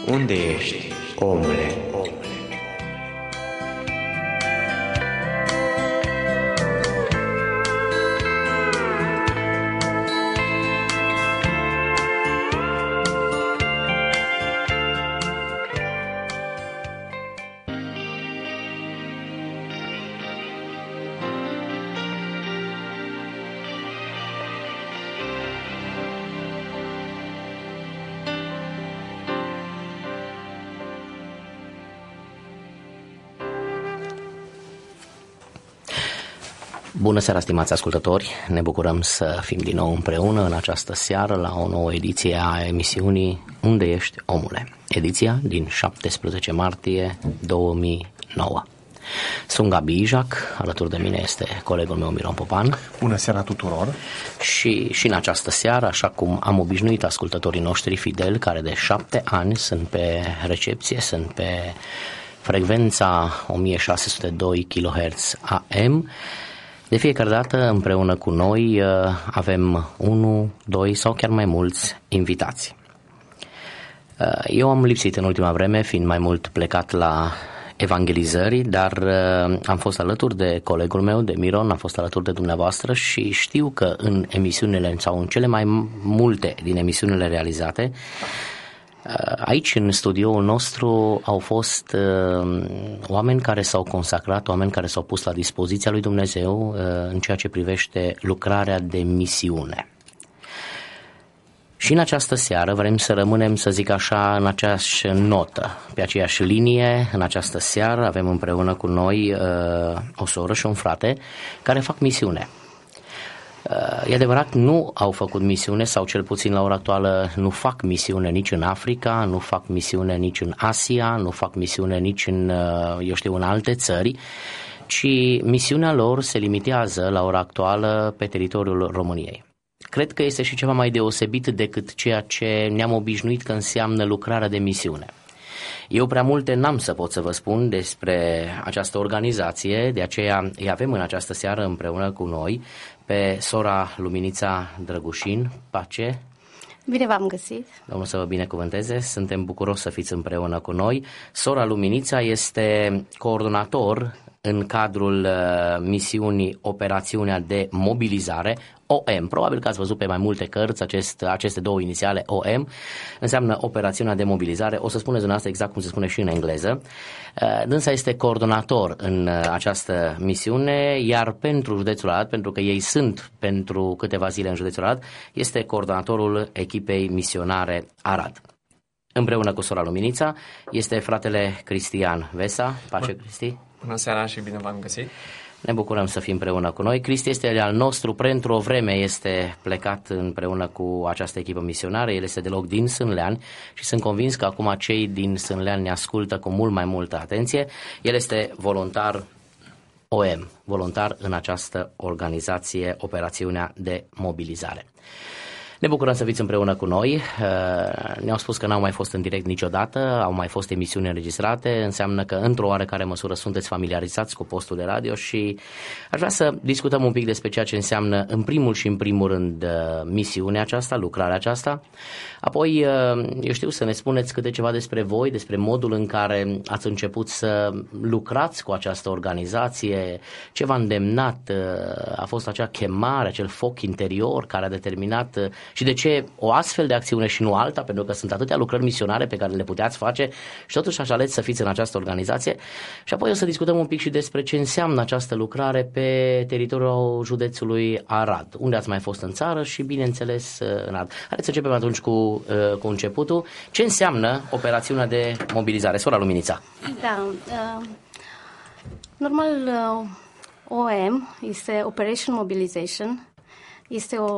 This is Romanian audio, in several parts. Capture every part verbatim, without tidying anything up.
Unde ești, omule? Bună seara, stimați ascultători! Ne bucurăm să fim din nou împreună în această seară la o nouă ediție a emisiunii Unde ești, omule? Ediția din șaptesprezece martie două mii nouă. Sunt Gabi Ijac, alături de mine este colegul meu Miron Popan. Bună seara tuturor! Și, și în această seară, așa cum am obișnuit ascultătorii noștri fideli, care de șapte ani sunt pe recepție, sunt pe frecvența o mie șase sute doi kilohertz A M, de fiecare dată, împreună cu noi, avem unu, doi sau chiar mai mulți invitați. Eu am lipsit în ultima vreme, fiind mai mult plecat la evangelizări, dar am fost alături de colegul meu, de Miron, am fost alături de dumneavoastră și știu că în emisiunile sau în cele mai multe din emisiunile realizate, aici, în studioul nostru, au fost uh, oameni care s-au consacrat, oameni care s-au pus la dispoziția lui Dumnezeu uh, în ceea ce privește lucrarea de misiune. Și în această seară vrem să rămânem, să zic așa, în aceeași notă, pe aceeași linie. În această seară avem împreună cu noi uh, o soră și un frate care fac misiune. E adevărat, nu au făcut misiune, sau cel puțin la ora actuală nu fac misiune nici în Africa, nu fac misiune nici în Asia, nu fac misiune nici în, eu știu, în alte țări, ci misiunea lor se limitează la ora actuală pe teritoriul României. Cred că este și ceva mai deosebit decât ceea ce ne-am obișnuit că înseamnă lucrarea de misiune. Eu prea multe n-am să pot să vă spun despre această organizație, de aceea îi avem în această seară împreună cu noi pe sora Luminița Drăgușin. Pace! Bine v-am găsit! Domnul să vă binecuvânteze, suntem bucuroși să fiți împreună cu noi. Sora Luminița este coordonator în cadrul uh, misiunii Operațiunea de Mobilizare, O M. Probabil că ați văzut pe mai multe cărți acest, aceste două inițiale, O M, înseamnă Operațiunea de Mobilizare, o să spuneți dumneavoastră exact cum se spune și în engleză. Uh, dânsa este coordonator în uh, această misiune, iar pentru județul Arad, pentru că ei sunt pentru câteva zile în județul Arad, este coordonatorul echipei misionare Arad. Împreună cu sora Luminița este fratele Cristian Vesa. Pace, Cristi! Bună seara și bine v-am găsit! Ne bucurăm să fim împreună cu noi. Cristi este al nostru, pentru o vreme este plecat împreună cu această echipă misionară, el este deloc din Sânleani și sunt convins că acum cei din Sânleani ne ascultă cu mult mai multă atenție. El este voluntar O M, voluntar în această organizație, Operațiunea de Mobilizare. Ne bucurăm să fiți împreună cu noi. Ne-au spus că n-au mai fost în direct niciodată, au mai fost emisiuni înregistrate, înseamnă că într-o oarecare măsură sunteți familiarizați cu postul de radio și aș vrea să discutăm un pic despre ceea ce înseamnă în primul și în primul rând misiunea aceasta, lucrarea aceasta. Apoi, eu știu, să ne spuneți câte ceva despre voi, despre modul în care ați început să lucrați cu această organizație, ce v-a îndemnat, a fost acea chemare, acel foc interior care a determinat și de ce o astfel de acțiune și nu alta, pentru că sunt atâtea lucrări misionare pe care le puteați face și totuși aș ales să fiți în această organizație. Și apoi o să discutăm un pic și despre ce înseamnă această lucrare pe teritoriul județului Arad, unde ați mai fost în țară și bineînțeles în Arad. Haideți să începem atunci cu, cu începutul. Ce înseamnă operațiunea de mobilizare? Sora Luminița. Da, uh, normal uh, O M este Operation Mobilization, este o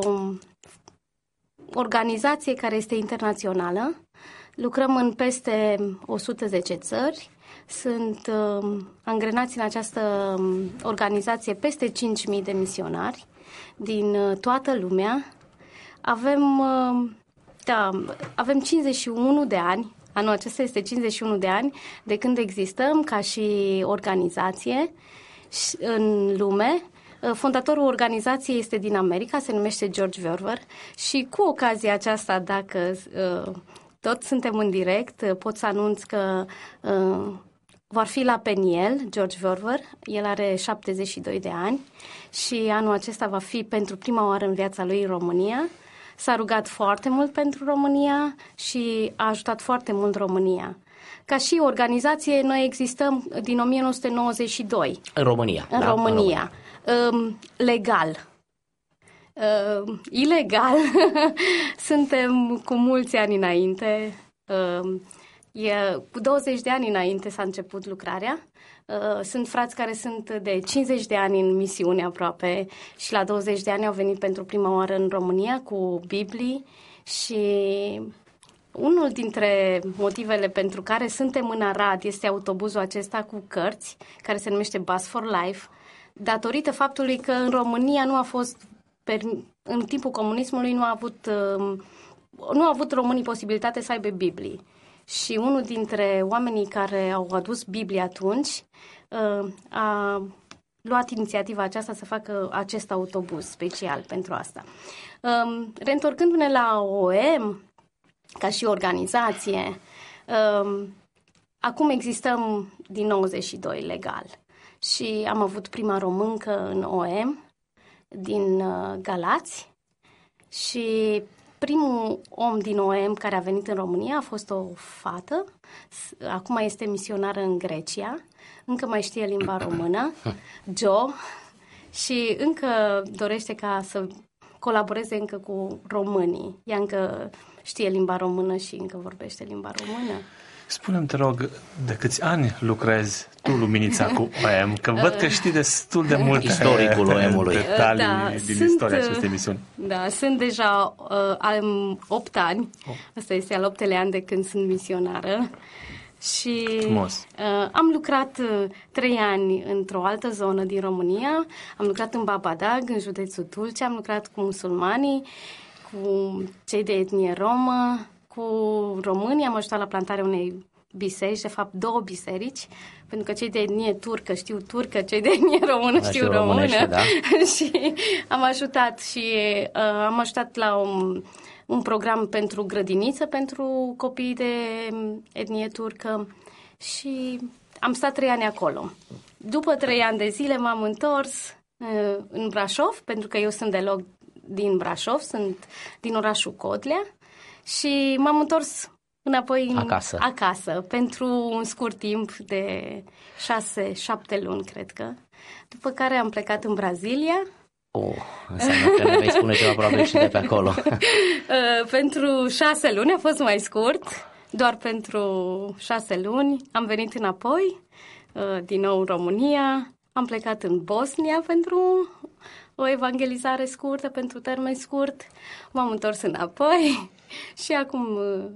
organizație care este internațională. Lucrăm în peste o sută zece țări. Sunt uh, angrenați în această organizație peste cinci mii de misionari din uh, toată lumea. Avem, uh, da, avem cincizeci și unu de ani. Anul acesta este cincizeci și unu de ani de când existăm ca și organizație în lume. Fondatorul organizației este din America, se numește George Verwer și cu ocazia aceasta, dacă uh, tot suntem în direct. Pot să anunț că uh, vor fi la Peniel, George Verver. El are șaptezeci și doi de ani și anul acesta va fi pentru prima oară în viața lui în România. S-a rugat foarte mult pentru România și a ajutat foarte mult România. Ca și organizație, noi existăm din o mie nouă sute nouăzeci și doi. În România. În da? România. În România. Um, legal. Uh, ilegal. Suntem cu mulți ani înainte. Uh, e, cu douăzeci de ani înainte s-a început lucrarea. Uh, sunt frați care sunt de cincizeci de ani în misiune aproape și la douăzeci de ani au venit pentru prima oară în România cu Biblii și unul dintre motivele pentru care suntem în Arad este autobuzul acesta cu cărți, care se numește Bus for Life, datorită faptului că în România nu a fost, în timpul comunismului nu a avut, nu a avut românii posibilitate să aibă Biblii. Și unul dintre oamenii care au adus Biblia atunci a luat inițiativa aceasta să facă acest autobuz special pentru asta. Reîntorcându-ne la O E M, ca și organizație, acum existăm din nouăzeci și doi legal și am avut prima româncă în O E M din Galați și primul om din O E M care a venit în România a fost o fată, acum este misionară în Grecia, încă mai știe limba română, Jo, și încă dorește ca să colaboreze încă cu românii. Ea încă știe limba română și încă vorbește limba română. Spune-mi, te rog, de câți ani lucrezi tu, Luminița, cu O E M? Că văd că știi destul de multe istoricul O E M-ului. Detalii da, din sunt, istoria acestei misiuni. Da, sunt deja uh, am opt ani. Oh. Asta este al optele an de când sunt misionară. Și uh, am lucrat uh, trei ani într-o altă zonă din România. Am lucrat în Babadag, în județul Tulcea. Am lucrat cu musulmanii, cu cei de etnie romă, cu românii. Am ajutat la plantarea unei biserici, de fapt două biserici, pentru că cei de etnie turcă știu turcă, cei de etnie română da, știu română. Da. Și am ajutat și uh, am ajutat la un, un program pentru grădiniță pentru copiii de etnie turcă și am stat trei ani acolo. După trei ani de zile m-am întors uh, în Brașov, pentru că eu sunt deloc din Brașov, sunt din orașul Codlea și m-am întors înapoi acasă. acasă pentru un scurt timp de șase, șapte luni, cred că. După care am plecat în Brazilia. Oh, înseamnă că ne vei spune ceva probabil și de pe acolo. Pentru șase luni, a fost mai scurt, doar pentru șase luni. Am venit înapoi, din nou în România. Am plecat în Bosnia pentru o evangelizare scurtă, pentru termen scurt. M-am întors înapoi și acum,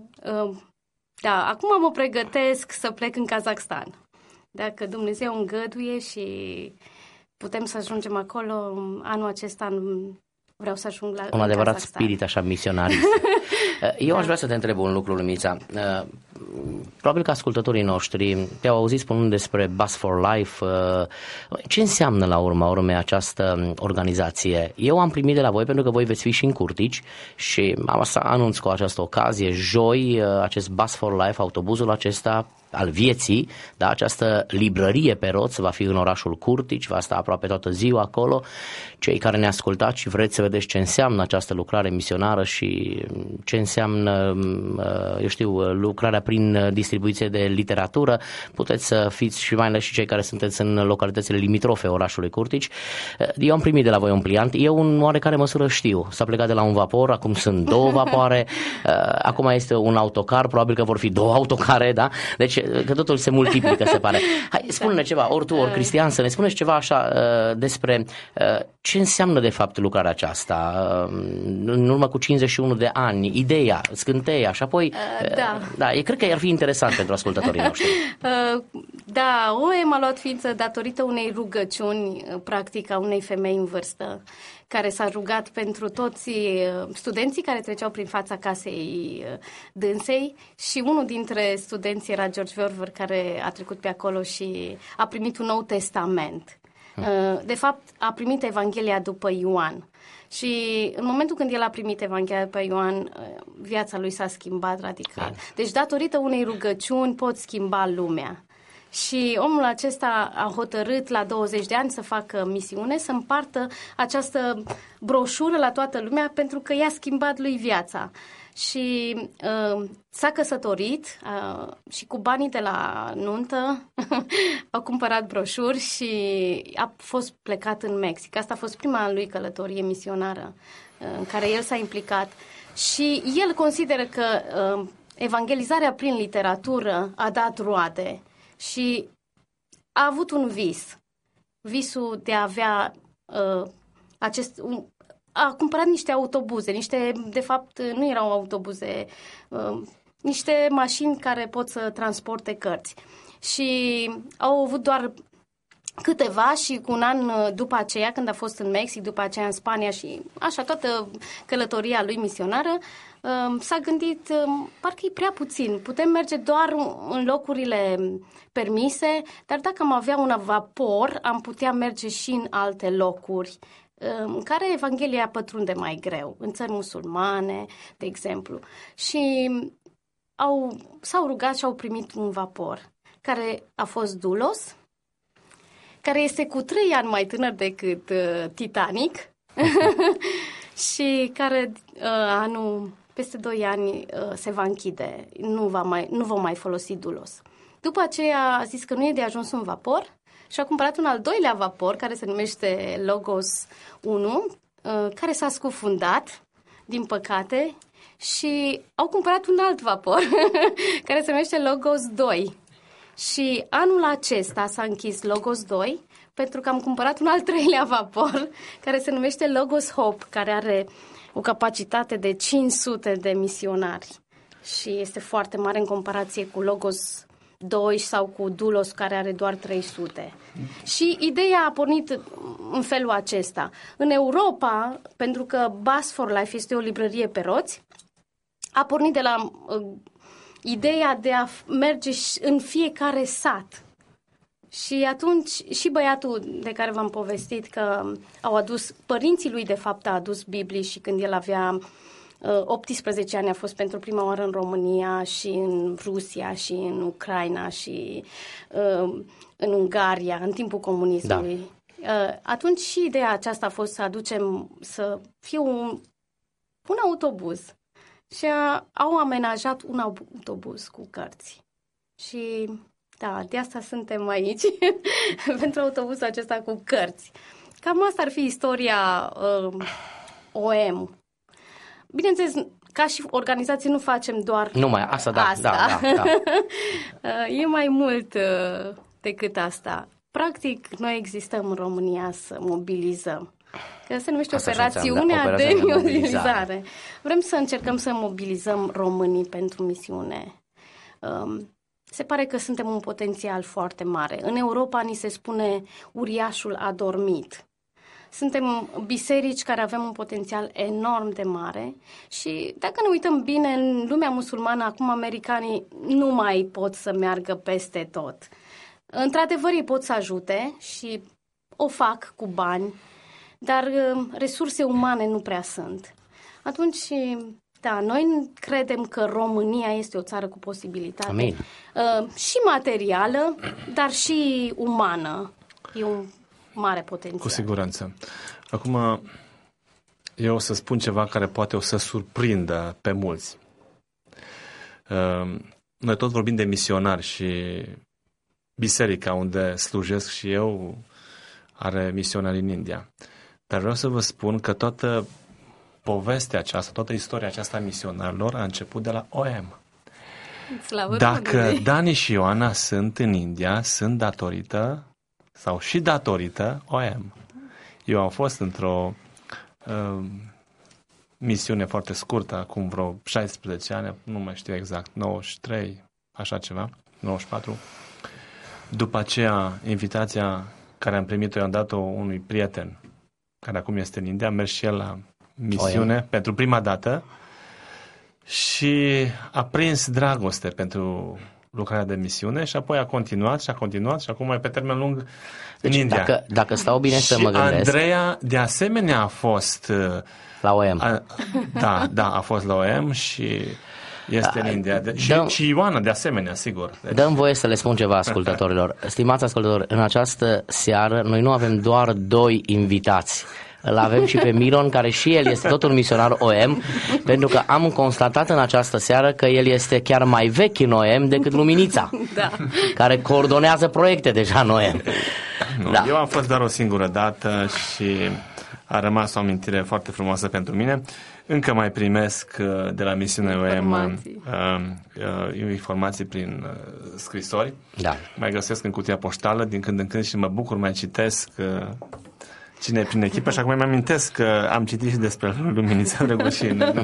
da, acum mă pregătesc să plec în Kazakhstan. Dacă Dumnezeu îngăduie și putem să ajungem acolo, anul acesta vreau să ajung la un adevărat Kazakhstan. Spirit așa misionarist. Eu aș vrea să te întreb un lucru, Luminița. Probabil că ascultătorii noștri te-au auzit spunând despre Bus for Life. Ce înseamnă la urma urmei această organizație? Eu am primit de la voi, pentru că voi veți fi și în Curtici și am să anunț cu această ocazie, joi, acest Bus for Life, autobuzul acesta al vieții, da, această librărie pe roți va fi în orașul Curtici, va sta aproape toată ziua acolo. Cei care ne ascultați și vreți să vedeți ce înseamnă această lucrare misionară și ce înseamnă, eu știu, lucrarea prin distribuție de literatură, puteți să fiți și mai ales și cei care sunteți în localitățile limitrofe orașului Curtici. Eu am primit de la voi un pliant, eu în oarecare măsură știu, s-a plecat de la un vapor, acum sunt două vapoare, acum este un autocar, probabil că vor fi două autocare, da? Deci că totul se multiplică, se pare. Hai, spune-ne ceva, ori tu, ori Cristian, să ne spuneți ceva așa uh, despre uh, ce înseamnă de fapt lucrarea aceasta uh, în urmă cu cincizeci și unu de ani, ideea, scânteia și apoi uh, da. Uh, da, eu cred că ar fi interesant pentru ascultătorii noștri. Uh, da, O E M a luat ființă datorită unei rugăciuni, practic, a unei femei în vârstă, care s-a rugat pentru toți studenții care treceau prin fața casei dânsei și unul dintre studenți era George Verver, care a trecut pe acolo și a primit un nou testament. De fapt, a primit Evanghelia după Ioan Și în momentul când el a primit Evanghelia pe Ioan, viața lui s-a schimbat radical. Deci datorită unei rugăciuni poți schimba lumea. Și omul acesta a hotărât la douăzeci de ani să facă misiune, să împartă această broșură la toată lumea pentru că i-a schimbat lui viața. Și uh, s-a căsătorit uh, și cu banii de la nuntă a cumpărat broșuri și a fost plecat în Mexic. Asta a fost prima lui călătorie misionară uh, în care el s-a implicat. Și el consideră că uh, evangelizarea prin literatură a dat roade și a avut un vis. Visul de a avea uh, acest... Un, a cumpărat niște autobuze, niște, de fapt, nu erau autobuze, uh, niște mașini care pot să transporte cărți. Și au avut doar câteva și cu un an după aceea, când a fost în Mexic, după aceea în Spania și așa toată călătoria lui misionară, uh, s-a gândit, uh, parcă e prea puțin, putem merge doar în locurile permise, dar dacă am avea un vapor, am putea merge și în alte locuri în care Evanghelia pătrunde mai greu, în țări musulmane, de exemplu. Și au, s-au rugat și au primit un vapor, care a fost Doulos, care este cu trei ani mai tânăr decât uh, Titanic și care uh, anul, peste doi ani, uh, se va închide. Nu, va mai, nu vom mai folosi Doulos. După aceea a zis că nu e de ajuns un vapor și a cumpărat un al doilea vapor, care se numește Logos unu, care s-a scufundat, din păcate, și au cumpărat un alt vapor, care se numește Logos doi. Și anul acesta s-a închis Logos doi, pentru că am cumpărat un al treilea vapor, care se numește Logos Hope, care are o capacitate de cinci sute de misionari. Și este foarte mare în comparație cu Logos doi sau cu Doulos, care are doar trei sute. Și ideea a pornit în felul acesta. În Europa, pentru că Bus for Life este o librărie pe roți, a pornit de la uh, ideea de a merge în fiecare sat. Și atunci și băiatul de care v-am povestit că au adus, părinții lui de fapt a adus Biblii și când el avea optsprezece ani a fost pentru prima oară în România și în Rusia și în Ucraina și uh, în Ungaria, în timpul comunismului. Da. Uh, atunci și ideea aceasta a fost să aducem, să fie un, un autobuz. Și a, au amenajat un autobuz cu cărți. Și da, de asta suntem aici, pentru autobuzul acesta cu cărți. Cam asta ar fi istoria uh, O M. Bineînțeles, ca și organizație nu facem doar Numai asta, da, asta. da, da, da. E mai mult uh, decât asta. Practic, noi existăm în România să mobilizăm. Că se numește asta operațiunea de, de mobilizare. Vrem să încercăm să mobilizăm românii pentru misiune. Um, se pare că suntem un potențial foarte mare. În Europa ni se spune uriașul a dormit. Suntem biserici care avem un potențial enorm de mare și dacă ne uităm bine, în lumea musulmană, acum americanii nu mai pot să meargă peste tot. Într-adevăr, ei pot să ajute și o fac cu bani, dar resurse umane nu prea sunt. Atunci, da, noi credem că România este o țară cu posibilitate. Amin. Și materială, dar și umană. E un mare potențial. Cu siguranță. Acum, eu o să spun ceva care poate o să surprindă pe mulți. Noi tot vorbim de misionari și biserica unde slujesc și eu are misionari în India. Dar vreau să vă spun că toată povestea aceasta, toată istoria aceasta a misionarilor a început de la O M. Slavă Dacă Domnului. Dani și Ioana sunt în India, sunt datorită sau și datorită O M. Eu am fost într-o uh, misiune foarte scurtă, acum vreo șaisprezece ani, nu mai știu exact, nouăzeci și trei, așa ceva, nouăzeci și patru. După aceea, invitația care am primit-o, i-am dat-o unui prieten, care acum este în India, a mers și el la misiune O M pentru prima dată și a prins dragoste pentru lucrarea de misiune și apoi a continuat și a continuat și acum mai pe termen lung deci, în India. Dacă, dacă stau bine și să mă gândesc... Andreea de asemenea a fost... La O M. A, da, da, a fost la O M și este în India. De, și, dăm, și Ioana de asemenea, sigur. Deci... Dăm voie să le spun ceva ascultătorilor. Stimați ascultători, în această seară noi nu avem doar doi invitați. Îl avem și pe Miron, care și el este tot un misionar O M, pentru că am constatat în această seară că el este chiar mai vechi în O M decât Luminița, da. Care coordonează proiecte deja în O M. Nu, da. Eu am fost doar o singură dată și a rămas o amintire foarte frumoasă pentru mine. Încă mai primesc de la misiunea O M informații, uh, uh, informații prin uh, scrisori. Da. Mai găsesc în cutia poștală din când în când și mă bucur, mai citesc uh, cine e prin echipă și acum îmi amintesc că am citit și despre Luminița Răgușin.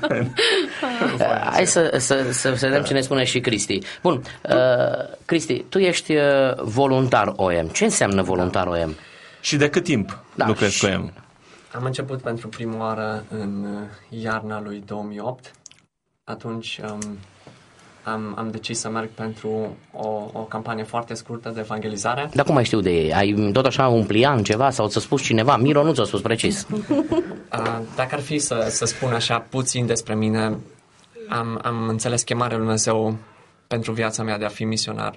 Hai să, să, să vedem ce ne spune și Cristi. Bun, uh, Cristi, tu ești voluntar O M. Ce înseamnă voluntar O M? Și de cât timp da, lucrezi cu O M? Am început pentru prima oară în iarna lui două mii opt. Atunci um, am, am decis să merg pentru o, o campanie foarte scurtă de evangelizare. Dar cum mai știu de ei? Ai tot așa un plian, ceva, sau ți-a spus cineva? Miro nu ți-a spus precis. Uh, dacă ar fi să, să spun așa puțin despre mine, am, am înțeles chemarea lui Dumnezeu pentru viața mea de a fi misionar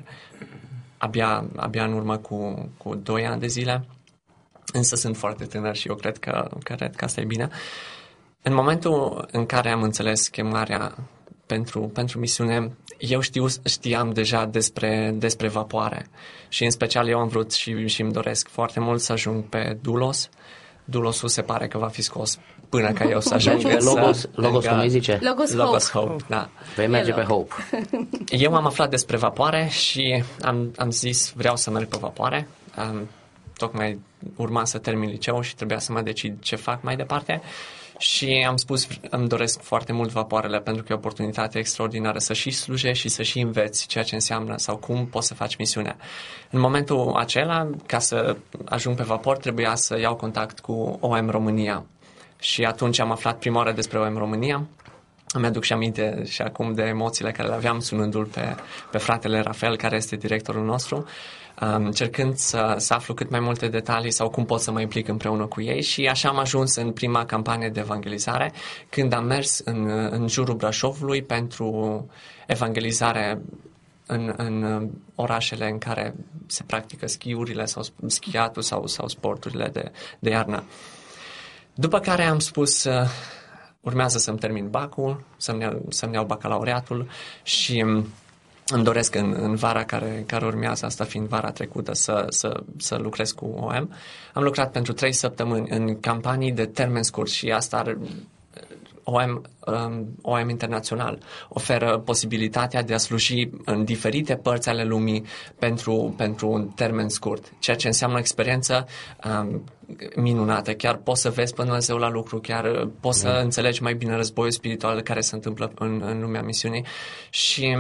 abia, abia în urmă cu, cu doi ani de zile. Însă sunt foarte tânăr și eu cred că, cred că asta e bine. În momentul în care am înțeles chemarea pentru, pentru misiune, eu știu, știam deja despre, despre vapoare și în special eu am vrut și, și îmi doresc foarte mult să ajung pe Doulos. Doulosul se pare că va fi scos până ca eu să ajung. Deci, Logos, Logos cum îi zice? Logos, Logos Hope. Hope, da. Vei merge pe Hope. Eu am aflat despre vapoare și am, am zis vreau să merg pe vapoare. Um, tocmai urma să termin liceul și trebuia să mă decid ce fac mai departe și am spus îmi doresc foarte mult vapoarele pentru că e o oportunitate extraordinară să și slujești și să și înveți ceea ce înseamnă sau cum poți să faci misiunea. În momentul acela, ca să ajung pe vapor, trebuia să iau contact cu O M România și atunci am aflat prima oară despre O M România. Îmi aduc și aminte și acum de emoțiile care le aveam sunându-l pe, pe fratele Rafael, care este directorul nostru, um, încercând să, să aflu cât mai multe detalii sau cum pot să mă implic împreună cu ei și așa am ajuns în prima campanie de evangelizare, când am mers în, în jurul Brașovului pentru evangelizare în, în orașele în care se practică schiurile sau schiatul sau, sau sporturile de, de iarnă. După care am spus... Uh, urmează să-mi termin bacul, să-mi iau, să-mi iau bacalaureatul și îmi doresc în, în vara care, care urmează, asta fiind vara trecută, să, să, să lucrez cu O M. Am lucrat pentru trei săptămâni în campanii de termen scurt și asta ar, O M, um, O M Internațional oferă posibilitatea de a sluji în diferite părți ale lumii pentru, pentru un termen scurt, ceea ce înseamnă o experiență um, minunată. Chiar poți să vezi pe Dumnezeu la lucru, chiar poți să înțelegi mai bine războiul spiritual care se întâmplă în, în lumea misiunii și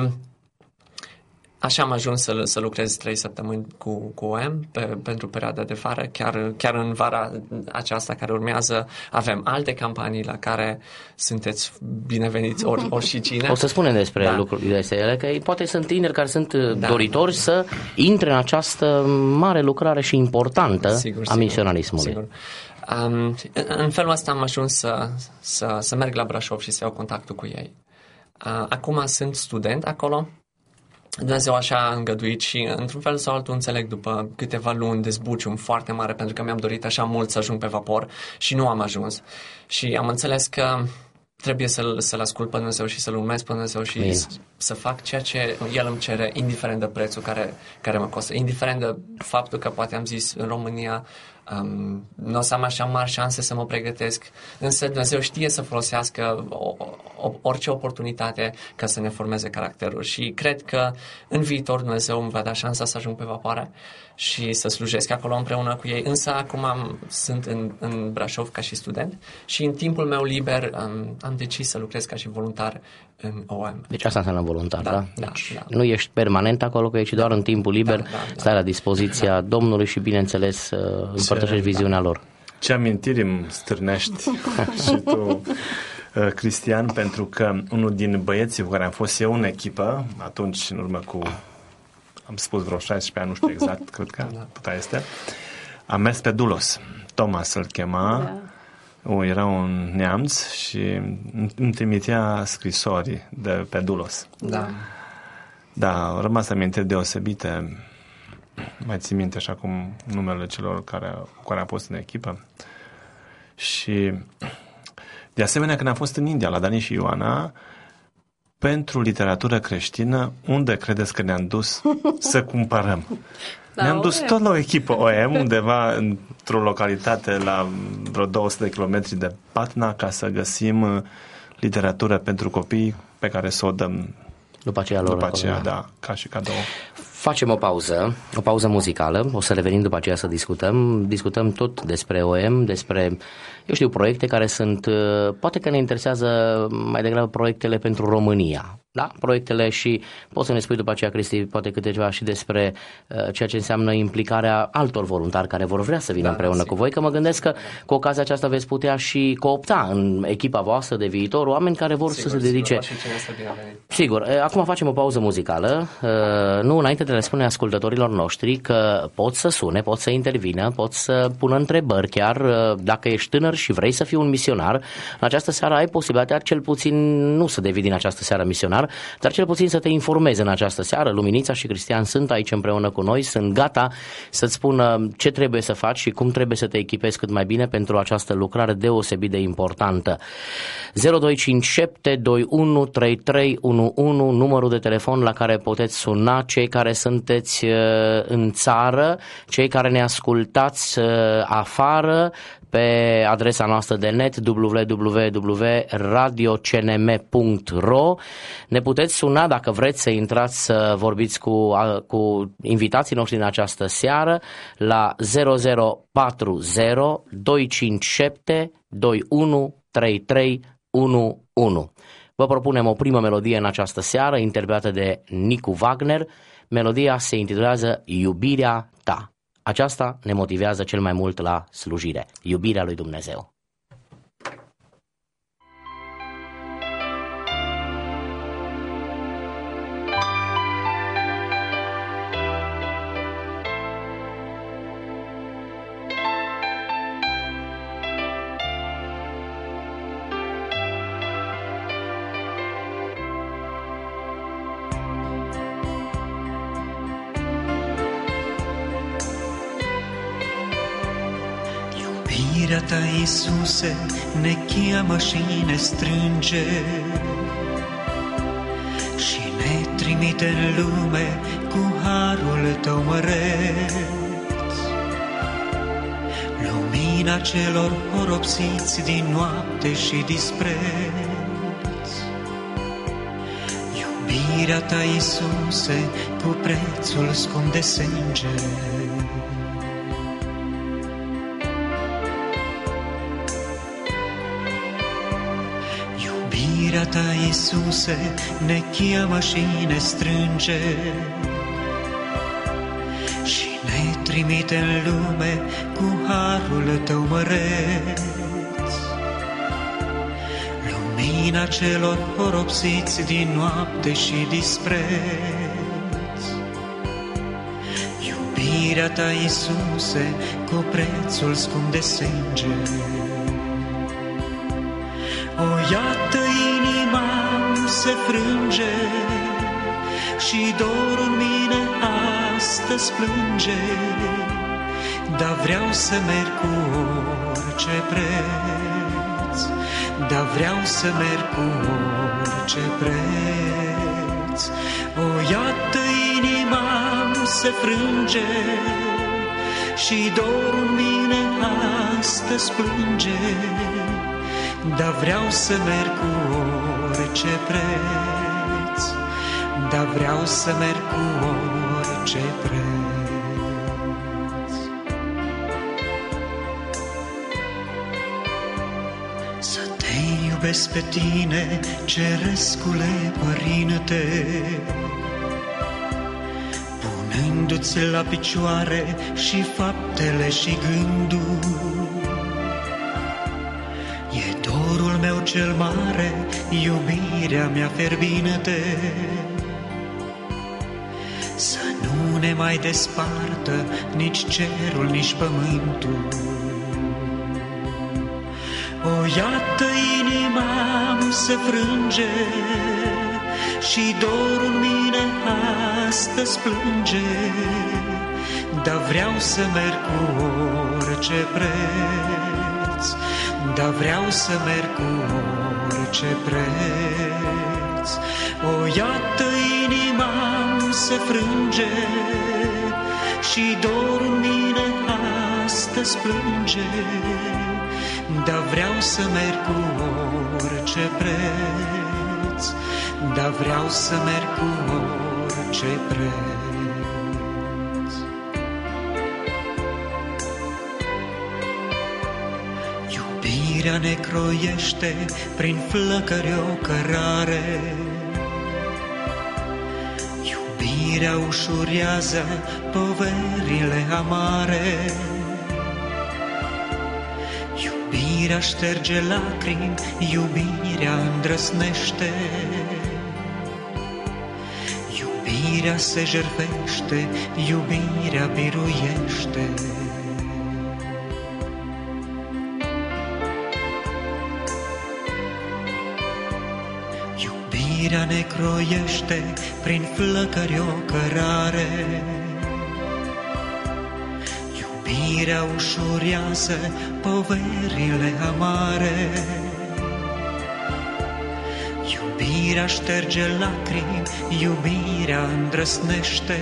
așa am ajuns să, să lucrez trei săptămâni cu, cu O M pe, pentru perioada de vară. Chiar, chiar în vara aceasta care urmează avem alte campanii la care sunteți bineveniți ori, ori și cine. O să spunem despre da. lucrurile astea, că poate sunt tineri care sunt da. doritori să intre în această mare lucrare și importantă sigur, a misionarismului. Sigur. Um, în felul ăsta am ajuns să, să, să merg la Brașov și să iau contactul cu ei. Uh, acum sunt student acolo. Dumnezeu așa a îngăduit și într-un fel sau altul înțeleg după câteva luni de zbucium foarte mare pentru că mi-am dorit așa mult să ajung pe vapor și nu am ajuns. Și am înțeles că trebuie să-l, să-l ascult pe Dumnezeu și să-l urmez pe Dumnezeu și Bine. să fac ceea ce El îmi cere, indiferent de prețul care, care mă costă, indiferent de faptul că poate am zis în România um, nu o să am așa mari șanse să mă pregătesc, însă Dumnezeu știe să folosească o, o, orice oportunitate ca să ne formeze caracterul și cred că în viitor Dumnezeu îmi va da șansa să ajung pe vapoare și să slujesc acolo împreună cu ei, însă acum am, sunt în, în Brașov ca și student și în timpul meu liber am, am decis să lucrez ca și voluntar în O M. Deci asta înseamnă voluntar, da? da? Deci da, da. Nu ești permanent acolo, că ești doar în timpul liber, da, da, da. stai la dispoziția da. Domnului și bineînțeles împărtășești viziunea lor. Ce amintiri îmi stârnești și tu Cristian, pentru că unul din băieții cu care am fost eu în echipă, atunci, în urmă cu, am spus vreo șaisprezece ani, nu știu exact, cred că atâta este, am mers pe Dulos. Thomas îl chema, da. Era un neamț și îmi trimitea scrisori de pe Dulos. Da. Da, au rămas amintiri deosebite. Mai țin minte așa cum numele celor care, cu care am fost în echipă. Și de asemenea, când am fost în India, la Dani și Ioana, pentru literatură creștină, unde credeți că ne-am dus să cumpărăm? Da, ne-am dus tot la o echipă O M, undeva într-o localitate la vreo două sute de kilometri de Patna, ca să găsim literatură pentru copii pe care să o dăm după aceea, lor după aceea da, ca și cadou. Facem o pauză, o pauză muzicală, o să revenim după aceea să discutăm. Discutăm tot despre O M, despre, eu știu, proiecte care sunt, poate că ne interesează mai degrabă proiectele pentru România. Da? Proiectele și poți să ne spui după aceea, Cristi, poate câte ceva și despre uh, ceea ce înseamnă implicarea altor voluntari care vor vrea să vină da, împreună sigur. Cu voi, că mă gândesc că cu ocazia aceasta veți putea și coopta în echipa voastră de viitor oameni care vor sigur, să se dedice. Sigur, sigur. Uh, acum facem o pauză muzicală, uh, nu înainte de a le spune ascultătorilor noștri că pot să sune, pot să intervină, pot să pună întrebări chiar uh, dacă ești tânăr și vrei să fii un misionar. În această seară ai posibilitatea cel puțin nu să devii din această seară misionar, dar cel puțin să te informezi în această seară. Luminița și Cristian sunt aici împreună cu noi, sunt gata să-ți spună ce trebuie să faci și cum trebuie să te echipezi cât mai bine pentru această lucrare deosebit de importantă. zero doi cinci șapte doi unu trei trei unu unu, numărul de telefon la care puteți suna cei care sunteți în țară, cei care ne ascultați afară, pe adresa noastră de net w w w punct radio c n m punct r o. Ne puteți suna dacă vreți să intrați să vorbiți cu, cu invitații noștri în această seară la zero zero patru zero doi cinci șapte doi unu trei trei unu unu. Vă propunem o primă melodie în această seară, interpretată de Nicu Wagner. Melodia se intitulează Iubirea ta. Aceasta ne motivează cel mai mult la slujire, iubirea lui Dumnezeu. Iubirea ta, Iisuse, ne cheamă și ne strânge și ne trimite în lume cu harul tău măreț. Lumina celor oropsiți din noapte și dispreț. Iubirea ta, Iisuse, cu prețul scump de sânge. Iubirea ta, Iisuse, ne cheamă și ne strânge și ne trimite în lume cu harul tău măreț. Lumina celor oropsiți din noapte și dispreț. Iubirea ta, Iisuse, cu prețul scump de sânge. O, iată, inima se frânge și dorul în mine astăzi plânge, dar vreau să merg cu orice preț, dar vreau să merg cu orice preț. O, iată, inima se frânge și dorul în mine astăzi plânge, dar vreau să merg cu orice preț, dar vreau să merg cu orice preț. Să te iubesc pe tine, cerescule Părinte, punându-ți la picioare și faptele și gândul. E dorul meu cel mare, iubirea mea fierbinte, să nu ne mai despartă nici cerul, nici pământul. O, iată inima-mi se frânge și dorul în mine astăzi plânge, dar vreau să merg cu orice preț, dar vreau să merg cu orice preț. O, iată inima-mi se frânge și dorul în mine astăzi plânge, dar vreau să merg cu orice preț, dar vreau să merg cu orice preț. Iubirea ne croiește prin flăcări o cărare, iubirea ușurează poverile amare, iubirea șterge lacrimi, iubirea îndrăsnește, iubirea se jertfește, iubirea biruiește. Iubirea ne croiește prin flăcări o cărare, iubirea ușurează poverile amare, iubirea șterge lacrimi, iubirea îndrăsnește,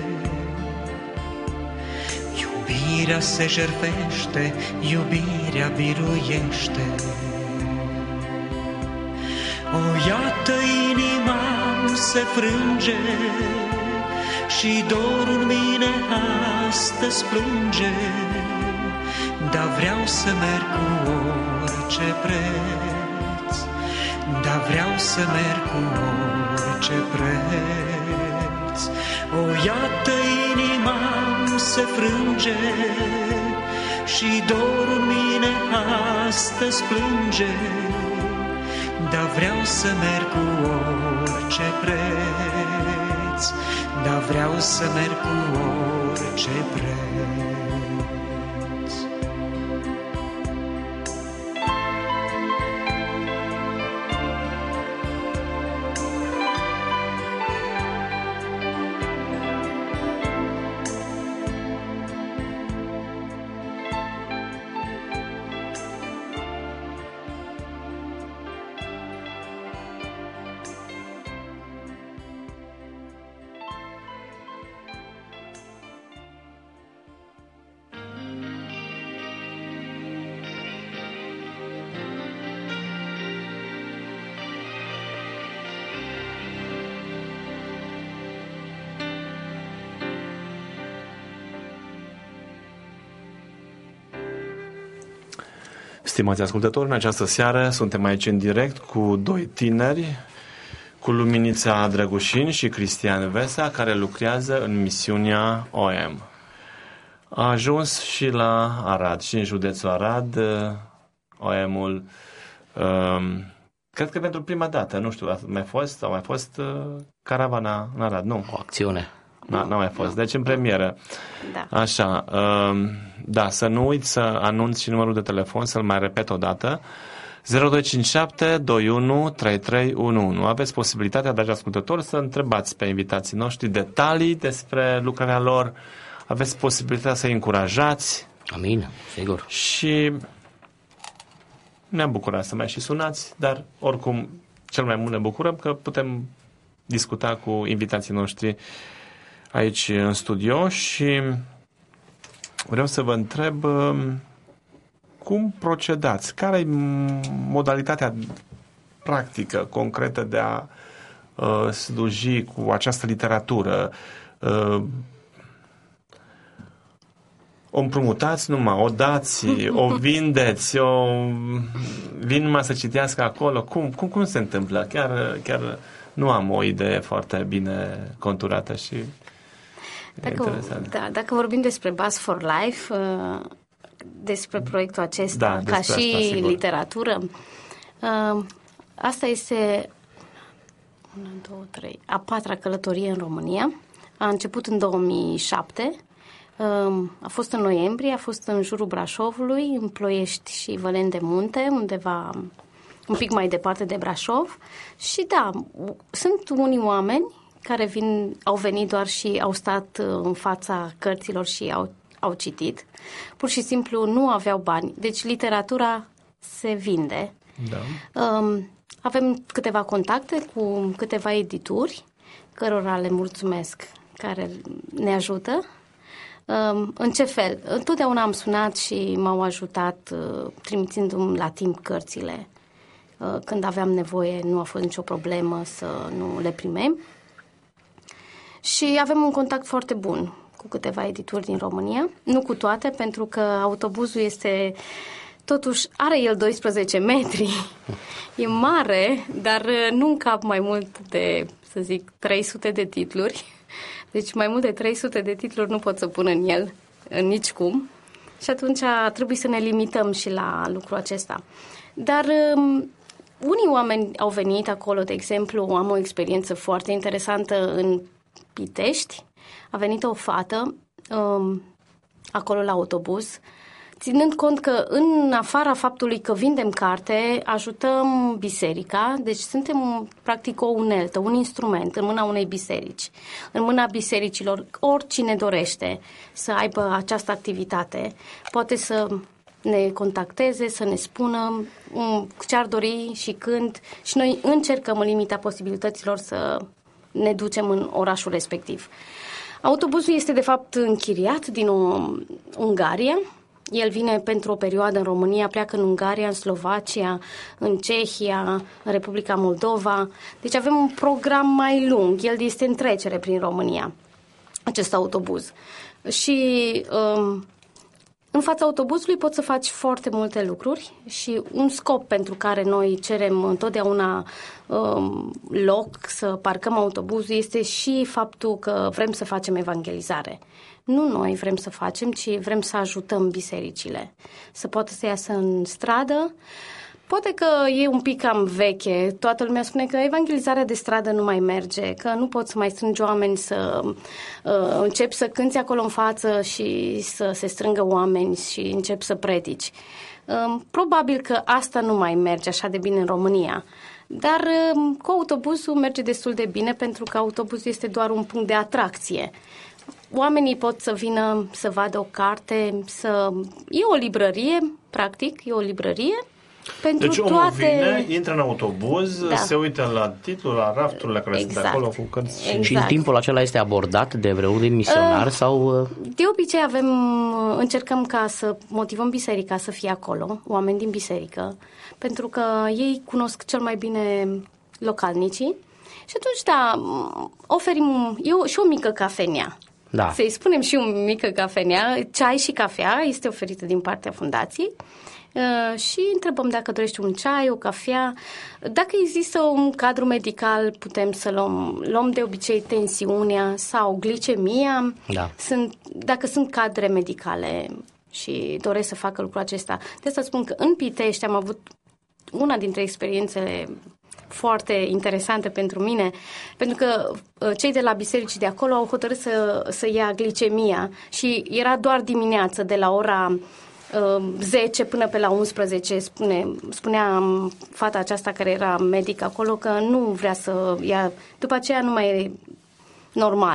iubirea se jertfește, iubirea biruiește. O, iată inima-mi se frânge și dorul în mine astăzi plânge, dar vreau să merg cu orice preț, dar vreau să merg cu orice preț. O, iată inima-mi se frânge și dorul în mine astăzi plânge, dar vreau să merg cu orice preț, dar vreau să merg cu orice preț. Stimați ascultători, în această seară suntem aici în direct cu doi tineri, cu Luminița Drăgușin și Cristian Vesa, care lucrează în misiunea O M. A ajuns și la Arad, și în județul Arad, O M-ul, um, cred că pentru prima dată, nu știu, a mai fost, a mai fost uh, caravana în Arad, nu? O acțiune. N-a, n-a mai fost, deci în premieră. Da. Așa, um, da, să nu uit să anunț și numărul de telefon, să-l mai repet o dată. zero doi cinci șapte doi unu trei trei unu unu. Aveți posibilitatea, dragi ascultători, să întrebați pe invitații noștri detalii despre lucrarea lor. Aveți posibilitatea să-i încurajați. Amin, sigur. Și ne-am bucurat să mai și sunați, dar oricum cel mai mult ne bucurăm că putem discuta cu invitații noștri aici în studio și vreau să vă întreb cum procedați, care e modalitatea practică, concretă de a uh, sluji cu această literatură. Uh, o împrumutați numai, o dați, o vindeți, o vin numai să citească acolo. Cum, cum, cum se întâmplă? Chiar, chiar nu am o idee foarte bine conturată și Dacă, da, dacă vorbim despre Buzz for Life, despre proiectul acesta, da, ca despre și asta, sigur. literatură, Uh, asta este una, două, trei, a patra călătorie în România. A început în două mii șapte. Uh, a fost în noiembrie, a fost în jurul Brașovului, în Ploiești și Vălen de Munte, undeva un pic mai departe de Brașov. Și da, sunt unii oameni care vin, au venit doar și au stat în fața cărților și au, au citit. Pur și simplu nu aveau bani. Deci literatura se vinde. Da. Um, avem câteva contacte cu câteva edituri, cărora le mulțumesc, care ne ajută. Um, în ce fel? Întotdeauna am sunat și m-au ajutat uh, trimițându-mi la timp cărțile. Uh, când aveam nevoie, nu a fost nicio problemă să nu le primem. Și avem un contact foarte bun cu câteva edituri din România. Nu cu toate, pentru că autobuzul este... Totuși, are el doisprezece metri, e mare, dar nu încap mai mult de, să zic, trei sute de titluri. Deci mai mult de trei sute de titluri nu pot să pun în el, nicicum. Și atunci trebuie să ne limităm și la lucrul acesta. Dar um, unii oameni au venit acolo, de exemplu, am o experiență foarte interesantă în Pitești. A venit o fată um, acolo la autobuz, ținând cont că în afara faptului că vindem carte, ajutăm biserica, deci suntem practic o uneltă, un instrument în mâna unei biserici. În mâna bisericilor, oricine dorește să aibă această activitate, poate să ne contacteze, să ne spună ce ar dori și când, și noi încercăm în limita posibilităților să ne ducem în orașul respectiv. Autobuzul este de fapt închiriat din Ungaria. El vine pentru o perioadă în România, pleacă în Ungaria, în Slovacia, în Cehia, în Republica Moldova. Deci avem un program mai lung. El este în trecere prin România, acest autobuz. Și um, în fața autobuzului poți să faci foarte multe lucruri și un scop pentru care noi cerem întotdeauna um, loc să parcăm autobuzul este și faptul că vrem să facem evangelizare. Nu noi vrem să facem, ci vrem să ajutăm bisericile să poată să iasă în stradă. Poate că e un pic cam veche, toată lumea spune că evangelizarea de stradă nu mai merge, că nu poți să mai strângi oameni să uh, începi să cânți acolo în față și să se strângă oameni și începi să predici. Uh, probabil că asta nu mai merge așa de bine în România. Dar uh, cu autobuzul merge destul de bine, pentru că autobuzul este doar un punct de atracție. Oamenii pot să vină să vadă o carte, să... e o librărie, practic, e o librărie pentru deci omul toate... vine, intră în autobuz, da. Se uită la titlul, la rafturile care exact. Sunt acolo cu cărți. Exact. Și în timpul acela este abordat de vreun misionar uh, sau... De obicei avem, încercăm ca să motivăm biserica să fie acolo, oameni din biserică, pentru că ei cunosc cel mai bine localnicii și atunci, da, oferim eu, și o mică cafenea. Da. Să-i spunem și o mică cafenea, ceai și cafea este oferită din partea fundației. Uh, și întrebăm dacă dorești un ceai, o cafea. Dacă există un cadru medical, putem să luăm, luăm de obicei tensiunea sau glicemia. Da. Sunt, dacă sunt cadre medicale și doresc să facă lucrul acesta. De asta spun că în Pitești am avut una dintre experiențele foarte interesante pentru mine, pentru că cei de la biserici de acolo au hotărât să, să ia glicemia și era doar dimineață de la ora zece până pe la unsprezece, spune, spunea fata aceasta care era medic acolo că nu vrea să ia, după aceea nu mai e normal.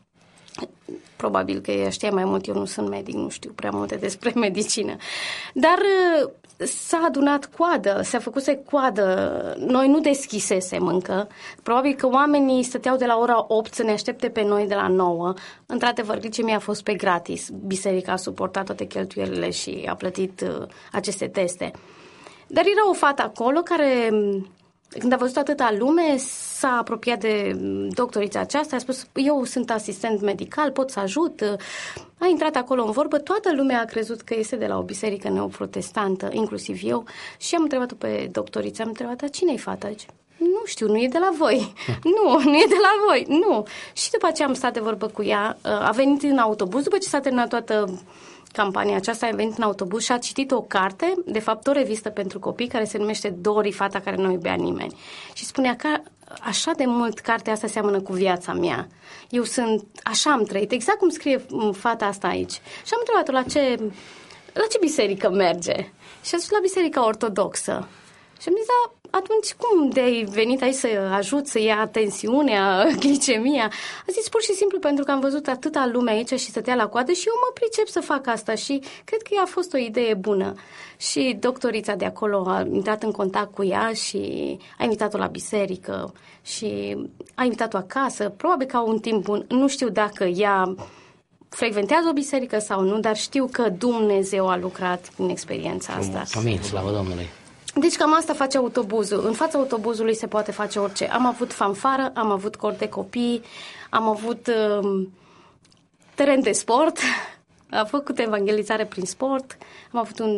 Probabil că ea știa mai mult, eu nu sunt medic, nu știu prea multe despre medicină. Dar s-a adunat coadă, s-a făcuse coadă, noi nu deschisesem încă. Probabil că oamenii stăteau de la ora opt să ne aștepte pe noi de la nouă. Într-adevăr, glicemia a fost pe gratis. Biserica a suportat toate cheltuielile și a plătit uh, aceste teste. Dar era o fată acolo care, când a văzut atâta lume, s-a apropiat de doctorița aceasta, a spus, eu sunt asistent medical, pot să ajut. A intrat acolo în vorbă, toată lumea a crezut că este de la o biserică neoprotestantă, inclusiv eu, și am întrebat-o pe doctoriță, am întrebat, cine-i fata aici? nu știu, nu e de la voi. Nu, nu e de la voi. Nu. Și după aceea am stat de vorbă cu ea. A venit în autobuz, după ce s-a terminat toată campania aceasta, a venit în autobuz și a citit o carte, de fapt o revistă pentru copii, care se numește Dory, fata care nu iubea nimeni. Și spunea că așa de mult cartea asta seamănă cu viața mea. Eu sunt, așa am trăit, exact cum scrie fata asta aici. Și am întrebat-o la ce, la ce biserică merge. Și a zis la biserica ortodoxă. Și am zis, da, atunci cum de-ai venit aici să ajut să ia tensiunea, glicemia? A zis pur și simplu pentru că am văzut atâta lume aici și stătea la coadă și eu mă pricep să fac asta și cred că a fost o idee bună. Și doctorița de acolo a intrat în contact cu ea și a invitat-o la biserică și a invitat-o acasă, probabil că au un timp bun. Nu știu dacă ea frecventează o biserică sau nu, dar știu că Dumnezeu a lucrat în experiența asta. Amin, slavă Domnului! Deci cam asta face autobuzul. În fața autobuzului se poate face orice. Am avut fanfară, am avut cor de copii, am avut um, teren de sport, am făcut evangelizare prin sport, am avut un,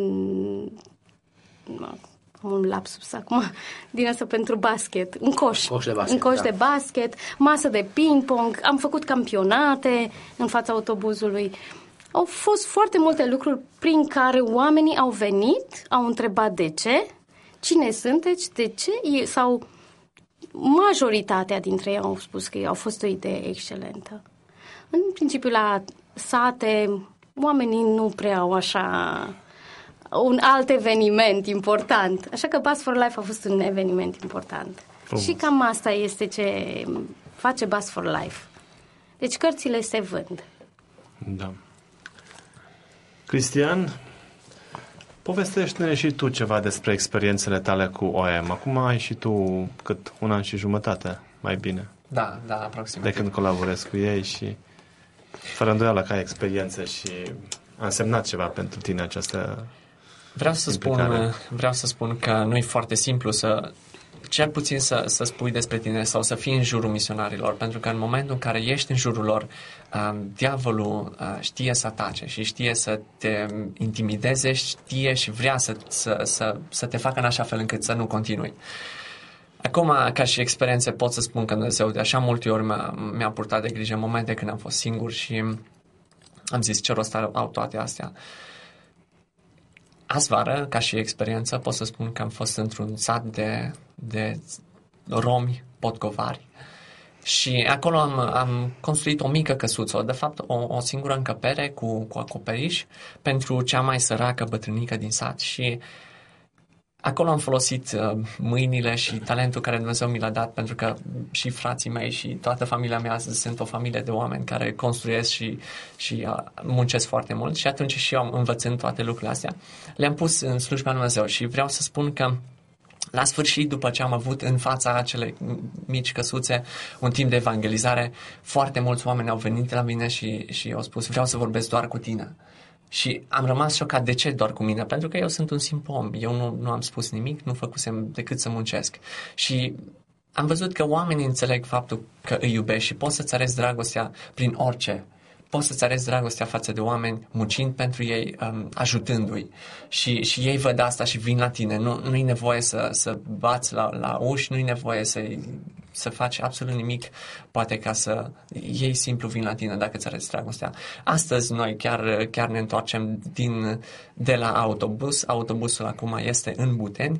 un lapsus acum din asta pentru basket, un coș, coș de basket, un coș da. de basket, masă de ping-pong, am făcut campionate în fața autobuzului. Au fost foarte multe lucruri prin care oamenii au venit, au întrebat de ce, cine sunteți, de ce, sau majoritatea dintre ei au spus că au fost o idee excelentă. În principiu, la sate, oamenii nu prea au așa un alt eveniment important. Așa că Bus for Life a fost un eveniment important. Frumos. Și cam asta este ce face Bus for Life. Deci cărțile se vând. Da. Cristian, povestește-ne și tu ceva despre experiențele tale cu O M. Acum ai și tu cât un an și jumătate, mai bine. Da, da, aproximativ. De când colaborezi cu ei și fără îndoială că ai experiență și a însemnat ceva pentru tine această Vreau să spun, vreau să spun că nu e foarte simplu să cel puțin să, să spui despre tine sau să fii în jurul misionarilor, pentru că în momentul în care ești în jurul lor, um, diavolul uh, știe să atace și știe să te intimideze, știe și vrea să, să, să, să te facă în așa fel încât să nu continui. Acum, ca și experiențe, pot să spun că Dumnezeu de așa multe ori mi-a, mi-a purtat de grijă în momente când am fost singur și am zis ce rost au toate astea. Azi-vară, ca și experiență, pot să spun că am fost într-un sat de, de romi potcovari și acolo am, am construit o mică căsuță, de fapt o, o singură încăpere cu, cu acoperiș pentru cea mai săracă bătrânică din sat și acolo am folosit uh, mâinile și talentul care Dumnezeu mi l-a dat, pentru că și frații mei și toată familia mea sunt o familie de oameni care construiesc și, și uh, muncesc foarte mult și atunci și eu învățând toate lucrurile astea, le-am pus în slujba lui Dumnezeu și vreau să spun că la sfârșit, după ce am avut în fața acelei mici căsuțe un timp de evangelizare, foarte mulți oameni au venit la mine și, și au spus vreau să vorbesc doar cu tine. Și am rămas șocat, de ce doar cu mine? Pentru că eu sunt un simplu om, eu nu, nu am spus nimic, nu făcusem decât să muncesc. Și am văzut că oamenii înțeleg faptul că îi iubești și poți să-ți arăți dragostea prin orice. Poți să-ți arăți dragostea față de oameni, muncind pentru ei, um, ajutându-i. Și, și ei văd asta și vin la tine. Nu, nu-i nevoie să, să bați la, la uși, nu-i nevoie să, să faci absolut nimic, poate ca să... Ei simplu vin la tine dacă îți arăți dragostea. Astăzi noi chiar, chiar ne întoarcem din, de la autobuz. Autobuzul acum este în Buteni.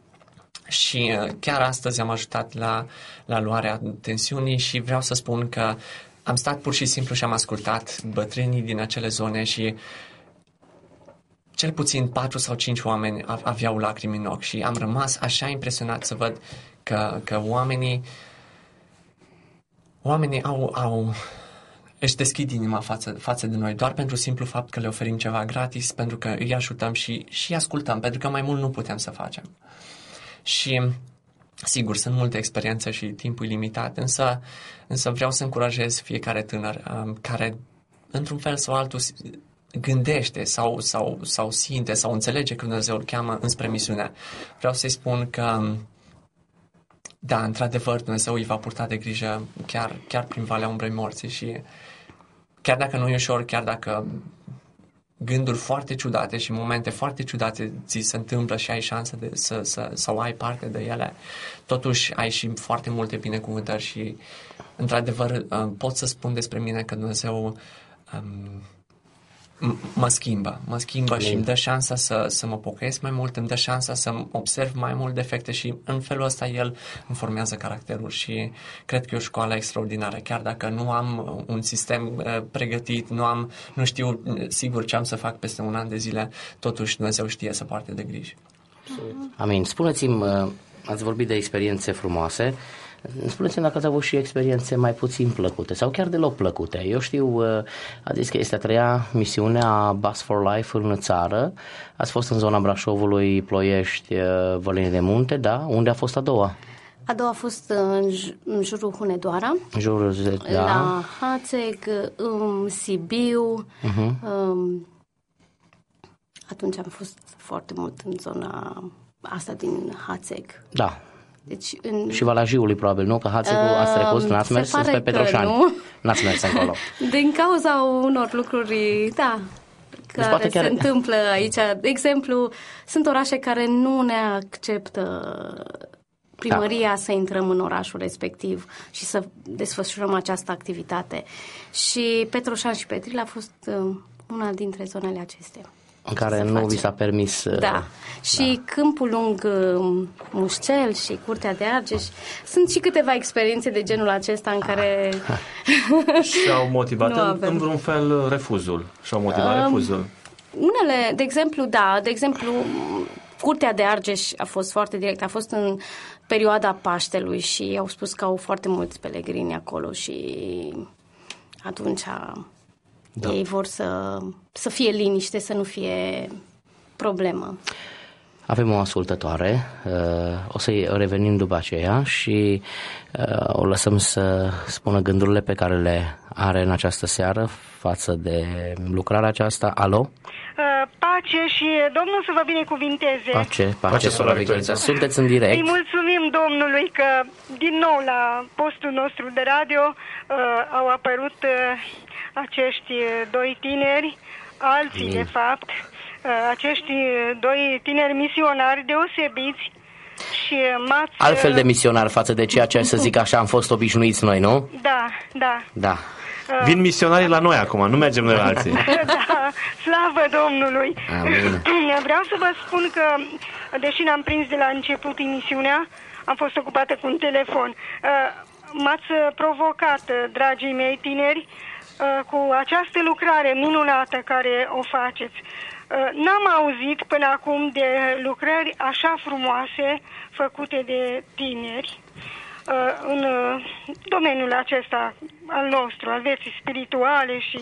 Și chiar astăzi am ajutat la, la luarea tensiunii și vreau să spun că am stat pur și simplu și am ascultat bătrânii din acele zone și cel puțin patru sau cinci oameni aveau lacrimi în ochi și am rămas așa impresionat să văd că, că oamenii oamenii au, au își deschid inima față, față de noi doar pentru simplu fapt că le oferim ceva gratis, pentru că îi ajutăm și, și ascultăm, pentru că mai mult nu putem să facem. Și sigur, sunt multe experiențe și timpul limitat, însă, însă vreau să încurajez fiecare tânăr um, care, într-un fel sau altul, gândește sau, sau, sau simte sau înțelege că Dumnezeu îl cheamă înspre misiune. Vreau să-i spun că, da, într-adevăr, Dumnezeu îi va purta de grijă chiar, chiar prin valea umbrei morții și chiar dacă nu e ușor, chiar dacă gânduri foarte ciudate și momente foarte ciudate ți se întâmplă și ai șansa de, să, să, sau ai parte de ele, totuși ai și foarte multe binecuvântări și, într-adevăr, pot să spun despre mine că Dumnezeu um, mă schimbă, mă schimbă și îmi dă șansa să, să mă pocăiesc mai mult, îmi dă șansa să observ mai mult defecte și în felul ăsta El îmi formează caracterul și cred că e o școală extraordinară. Chiar dacă nu am un sistem uh, pregătit, nu am, nu știu sigur ce am să fac peste un an de zile, totuși Dumnezeu știe să poarte de grijă. Amin. Spuneți-mi, ați vorbit de experiențe frumoase, spuneți-mi dacă ați avut și experiențe mai puțin plăcute sau chiar deloc plăcute. Eu știu, a zis că este a treia misiune a Bus for Life în țară. Ați fost în zona Brașovului, Ploiești, Văleni de Munte, da? Unde a fost a doua? A doua a fost în, j- în jurul Hunedoara, în jurul, da. La Hațeg, în Sibiu. Uh-huh. Um, atunci am fost foarte mult în zona asta din Hațeg. Da. Deci, în... Și Valea Jiului, probabil, nu? Că Hațegul ați trecut, n-ați mers spre Petroșani. Nu. N-ați mers acolo. Din cauza unor lucruri, da, care deci, se chiar... întâmplă aici. De exemplu, sunt orașe care nu ne acceptă primăria da. Să intrăm în orașul respectiv și să desfășurăm această activitate. Și Petroșani și Petril a fost una dintre zonele acestea. În care nu vi s-a permis... Da. da. Și Câmpul Lung Mușcel și Curtea de Argeș. Sunt și câteva experiențe de genul acesta în care... Și-au motivat în, în vreun fel refuzul. Și-au motivat um, refuzul. Unele, de exemplu, da. De exemplu, Curtea de Argeș a fost foarte direct. A fost în perioada Paștelui și au spus că au foarte mulți pelegrini acolo și atunci... Da. Ei vor să, să fie liniște, să nu fie problemă. Avem o ascultătoare, o să-i revenim după aceea și o lăsăm să spună gândurile pe care le are în această seară față de lucrarea aceasta. Alo? Pace și Domnul să vă binecuvinteze. Pace, pace, pace Victoria. Sunteți în direct. Îi mulțumim Domnului că din nou la postul nostru de radio uh, au apărut uh, acești doi tineri, alții Amin. De fapt, acești doi tineri misionari deosebiți și m-ați... Altfel de misionari față de ceea ce, să zic așa, am fost obișnuiți noi, nu? Da, da. Da. Vin misionarii la noi acum, nu mergem noi la alții. Da, slavă Domnului! Amin. Vreau să vă spun că, deși n-am prins de la început emisiunea, am fost ocupată cu un telefon. M-ați provocat, dragii mei tineri, cu această lucrare minunată care o faceți. N-am auzit până acum de lucrări așa frumoase făcute de tineri în domeniul acesta al nostru, al vieții spirituale și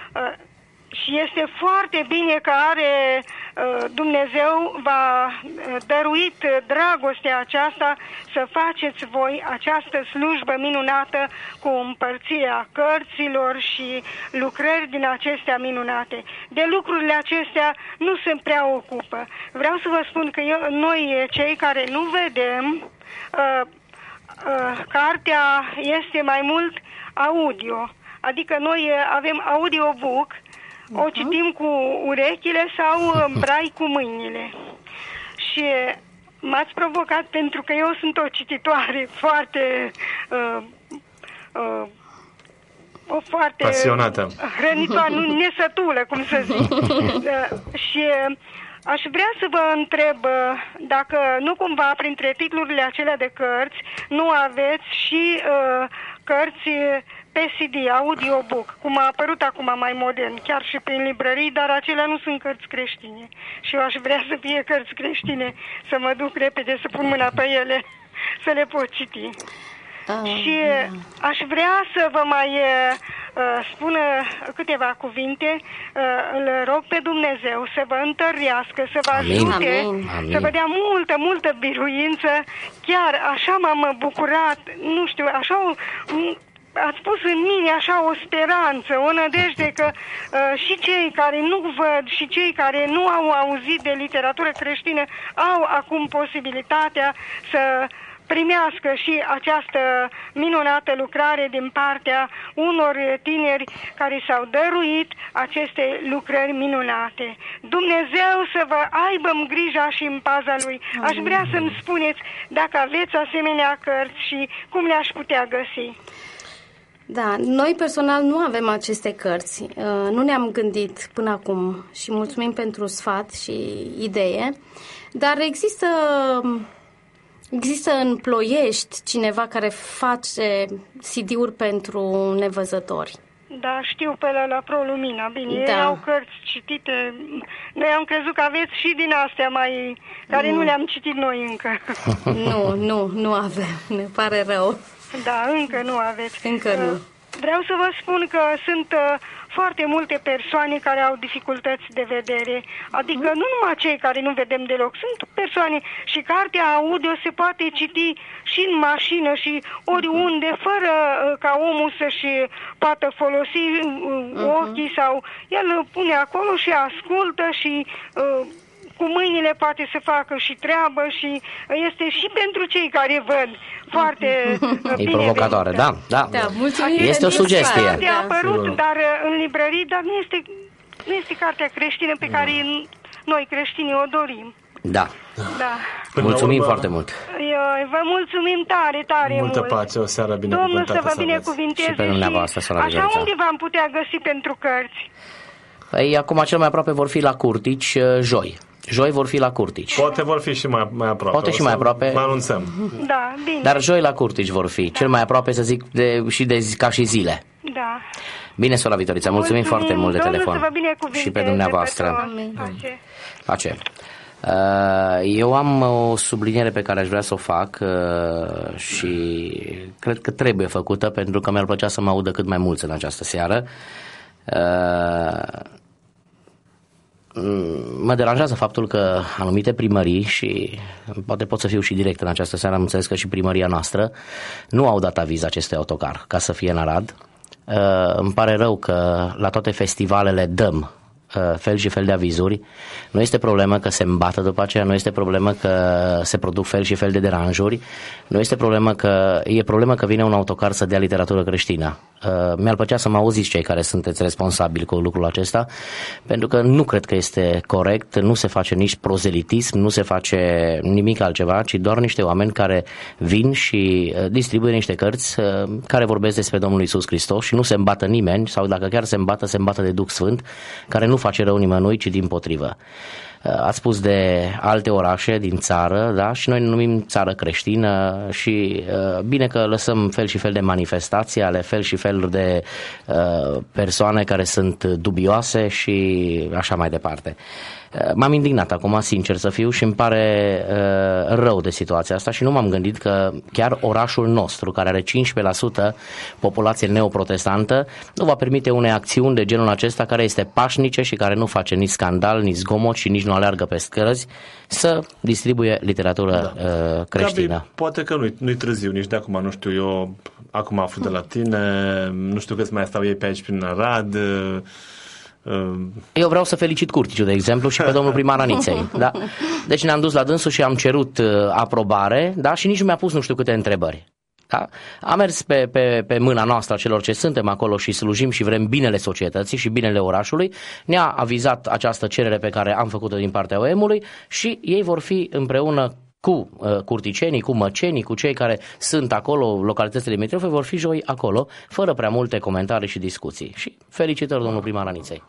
Și este foarte bine că are Dumnezeu v-a dăruit dragostea aceasta să faceți voi această slujbă minunată cu împărțirea cărților și lucrări din acestea minunate. De lucrurile acestea nu se prea ocupă. Vreau să vă spun că eu, noi, cei care nu vedem, uh, uh, cartea este mai mult audio. Adică noi avem audiobook, o citim cu urechile sau brai cu mâinile. Și m-ați provocat pentru că eu sunt o cititoare foarte uh, uh, o foarte pasionată, hrănitoare, nesătulă, cum să zic. uh, și aș vrea să vă întreb dacă nu cumva printre titlurile acelea de cărți nu aveți și uh, cărți pe C D, audiobook, cum a apărut acum mai modern, chiar și prin librării, dar acelea nu sunt cărți creștine. Și eu aș vrea să fie cărți creștine, să mă duc repede, să pun mâna pe ele, să le pot citi. Uh, și yeah. aș vrea să vă mai uh, spun câteva cuvinte. Uh, îl rog pe Dumnezeu să vă întărească, să vă ajute, Amin. Să vă dea multă, multă biruință. Chiar așa m-am bucurat, nu știu, așa o... ați pus în mine așa o speranță, o nădejde că uh, și cei care nu văd și cei care nu au auzit de literatură creștină au acum posibilitatea să primească și această minunată lucrare din partea unor tineri care s-au dăruit aceste lucrări minunate. Dumnezeu să vă aibă grija și în paza Lui. Aș vrea să-mi spuneți dacă aveți asemenea cărți și cum le-aș putea găsi. Da, noi personal nu avem aceste cărți, nu ne-am gândit până acum și mulțumim pentru sfat și idee, dar există, există în Ploiești cineva care face C D-uri pentru nevăzători. Da, știu pe la, la Pro Lumina, bine, da. Ei au cărți citite, noi am crezut că aveți și din astea mai, care nu, nu le-am citit noi încă. Nu, nu, nu avem, ne pare rău. Da, încă nu aveți. Încă nu. Vreau să vă spun că sunt foarte multe persoane care au dificultăți de vedere, adică nu numai cei care nu vedem deloc, sunt persoane și cartea audio se poate citi și în mașină și oriunde, fără ca omul să-și poată folosi ochii sau el pune acolo și ascultă și cu mâinile poate să facă și treabă și este și pentru cei care văd foarte e bine provocatoare, da, da. da este o sugestie. A apărut, dar în librării, dar nu este, nu este cartea creștină pe care noi creștinii o dorim. Da. Da. Mulțumim foarte mult. Eu, vă mulțumim tare, tare Multă mult. pace, o seară binecuvântată. Domnul să vă binecuvinteze și pe dumneavoastră, și așa unde v-am putea găsi pentru cărți? Păi acum cel mai aproape vor fi la Curtici, joi. Joi vor fi la Curtici. Poate vor fi și mai, mai aproape. Poate și mai aproape. Mă anunțăm. Da, bine. Dar joi la Curtici vor fi. Da. Cel mai aproape, să zic, de, și de zi, ca și zile. Da. Bine, sora Vitorița, mulțumim, mulțumim foarte mult de telefon. Domnul să vă binecuvinteze. Și pe dumneavoastră. Pace. Pace. Eu am o subliniere pe care aș vrea să o fac și cred că trebuie făcută, pentru că mi-ar plăcea să mă audă cât mai mulți în această seară. Mă deranjează faptul că anumite primării, și poate pot să fiu și direct în această seară, am înțeles că și primăria noastră nu au dat aviz acestui autocar ca să fie în Arad. Îmi pare rău că la toate festivalele dăm fel și fel de avizuri. Nu este problemă că se îmbată după aceea, nu este problemă că se produc fel și fel de deranjuri, nu este problemă că e problemă că vine un autocar să dea literatură creștină. Uh, mi-ar plăcea să mă auziți cei care sunteți responsabili cu lucrul acesta, pentru că nu cred că este corect, nu se face nici prozelitism, nu se face nimic altceva, ci doar niște oameni care vin și uh, distribuie niște cărți uh, care vorbesc despre Domnul Iisus Hristos și nu se îmbată nimeni, sau dacă chiar se îmbată, se îmbată de Duh Sfânt, care nu face rău nimănui, ci dimpotrivă. Ați spus de alte orașe din țară, da? Și noi ne numim țară creștină și bine că lăsăm fel și fel de manifestații ale fel și fel de uh, persoane care sunt dubioase și așa mai departe. M-am indignat acum, sincer să fiu, și îmi pare uh, rău de situația asta și nu m-am gândit că chiar orașul nostru, care are cincisprezece la sută populație neoprotestantă, nu va permite unei acțiuni de genul acesta, care este pașnice și care nu face nici scandal, nici zgomot și nici nu aleargă pe străzi, să distribuie literatură da. uh, creștină. Gabi, poate că nu-i, nu-i târziu nici de acum, nu știu, eu acum aflu de la tine, nu știu câți mai stau ei pe aici prin Arad. uh, Eu vreau să felicit Curticiu, de exemplu, și pe domnul primar Aniței. Da? Deci ne-am dus la dânsul și am cerut uh, aprobare, da? Și nici nu mi-a pus nu știu câte întrebări. Da? Am mers pe, pe, pe mâna noastră a celor ce suntem acolo și slujim și vrem binele societății și binele orașului. Ne-a avizat această cerere pe care am făcut-o din partea O E M-ului și ei vor fi împreună cu uh, curticenii, cu măcenii, cu cei care sunt acolo, localitățile limitrofe, vor fi joi acolo, fără prea multe comentarii și discuții. Și felicitări, domnul primar Aniței.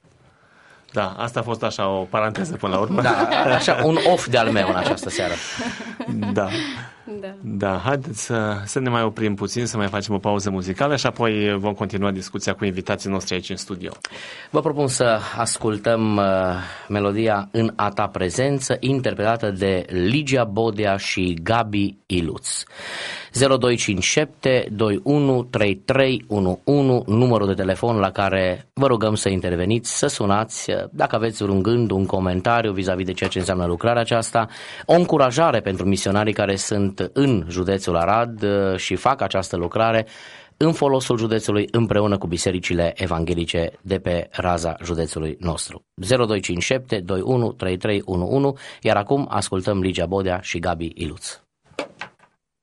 Da, asta a fost așa o paranteză până la urmă. Da, așa, un off de-al meu în această seară. Da. Da, da, haideți să, să ne mai oprim puțin, să mai facem o pauză muzicală și apoi vom continua discuția cu invitații noștri aici în studio. Vă propun să ascultăm uh, melodia În a ta prezență, interpretată de Ligia Bodea și Gabi Iluț. zero doi cinci șapte doi unu trei trei unu unu, numărul de telefon la care vă rugăm să interveniți, să sunați dacă aveți un gând, un comentariu vis-a-vis de ceea ce înseamnă lucrarea aceasta, o încurajare pentru misionarii care sunt în județul Arad și fac această lucrare în folosul județului împreună cu bisericile evanghelice de pe raza județului nostru. zero doi cinci șapte doi unu trei trei unu unu, iar acum ascultăm Ligia Bodea și Gabi Iluț.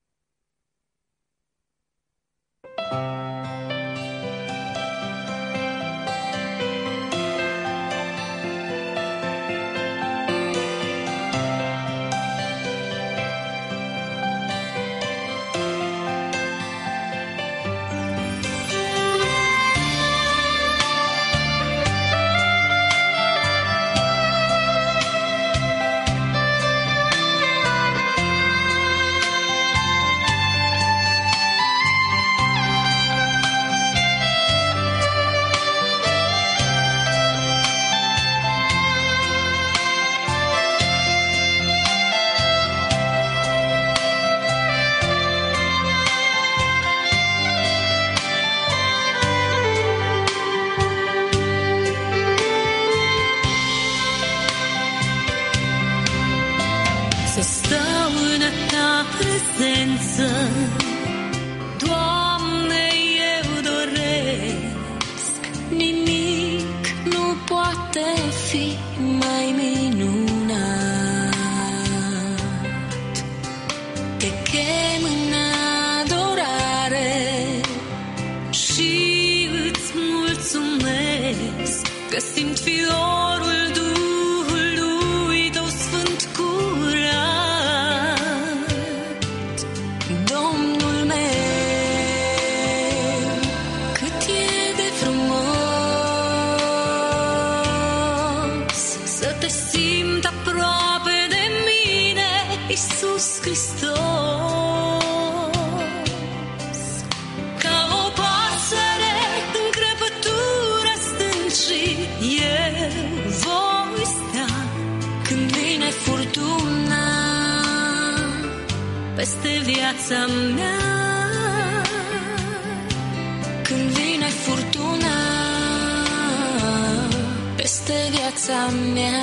că simt fiorul Duhului Tău Sfânt curat. Domnul meu, cât e de frumos să te simt aproape de mine, Iisus Hristos. Peste viața mea, când vine furtuna, peste viața mea.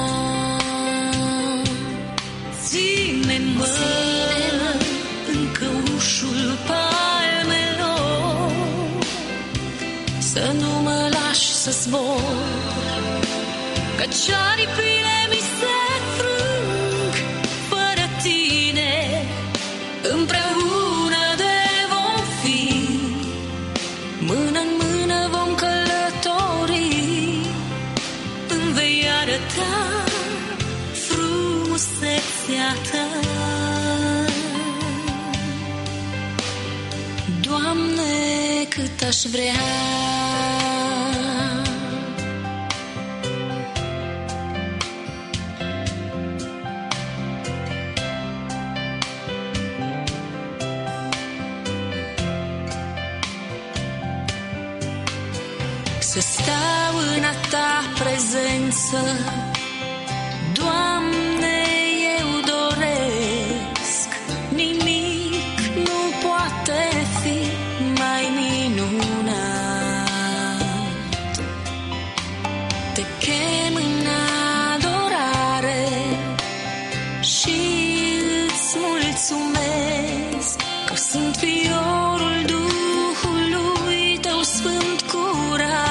Ține-mă în căușul palmelor, să nu mă lași să zbor, căci aripile mi se frâng fără tine. Împreună de vom fi, mână-n mână vom călători, îmi vei arăta frumusețea Ta. Doamne, cât aș vrea să stau în a Ta prezență. Doamne, eu doresc, nimic nu poate fi mai minunat. Te chem în adorare și îți mulțumesc că sunt fiorul Duhului Tău Sfânt curat.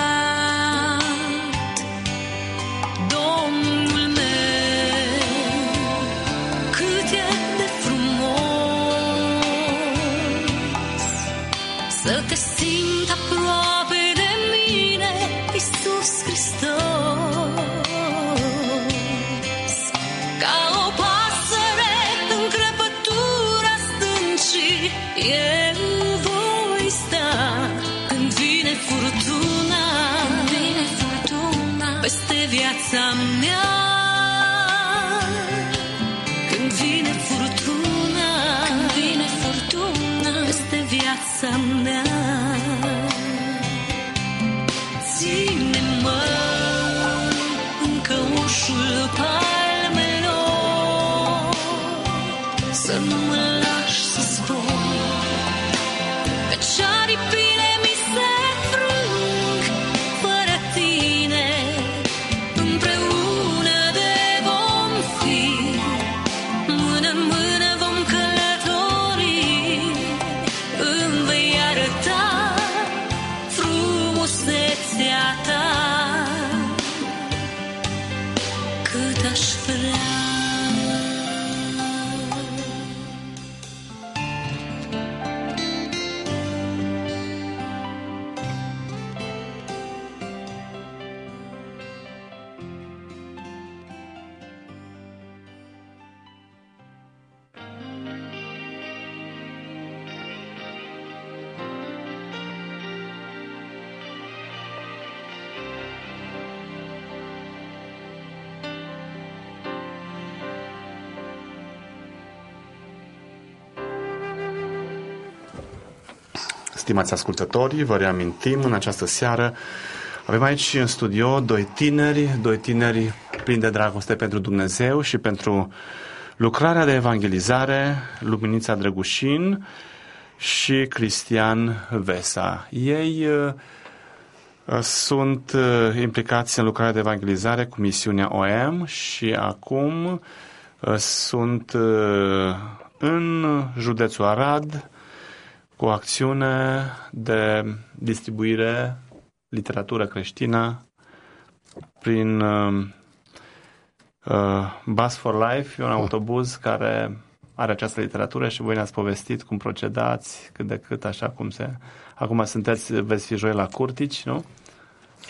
Să te simt aproape de mine, Iisus Hristos. Ca o pasăre în crăpătura stâncii, eu voi sta când vine furtuna, când vine furtuna peste viața mea. Când vine furtuna, când vine furtuna peste viața mea. Ține-mă în căușul palmelor, să nu mă lași să zbor, căci aripile mi se frâng fără tine. Împreună de vom fi, mână-n mână vom călători, îmi vei arăta frumusețea Ta. Cât aș vrea. Stimați ascultători, vă reamintim în această seară, avem aici în studio doi tineri, doi tineri plini de dragoste pentru Dumnezeu și pentru lucrarea de evangelizare, Luminița Drăgușin și Cristian Vesa. Ei uh, sunt uh, implicați în lucrarea de evangelizare cu misiunea O M și acum uh, sunt uh, în județul Arad cu o acțiune de distribuire literatură creștină prin uh, uh, Bus for Life, un autobuz care are această literatură și voi ne-ați povestit cum procedați, cât de cât, așa cum se... Acum sunteți, veți fi joi la Curtici, nu?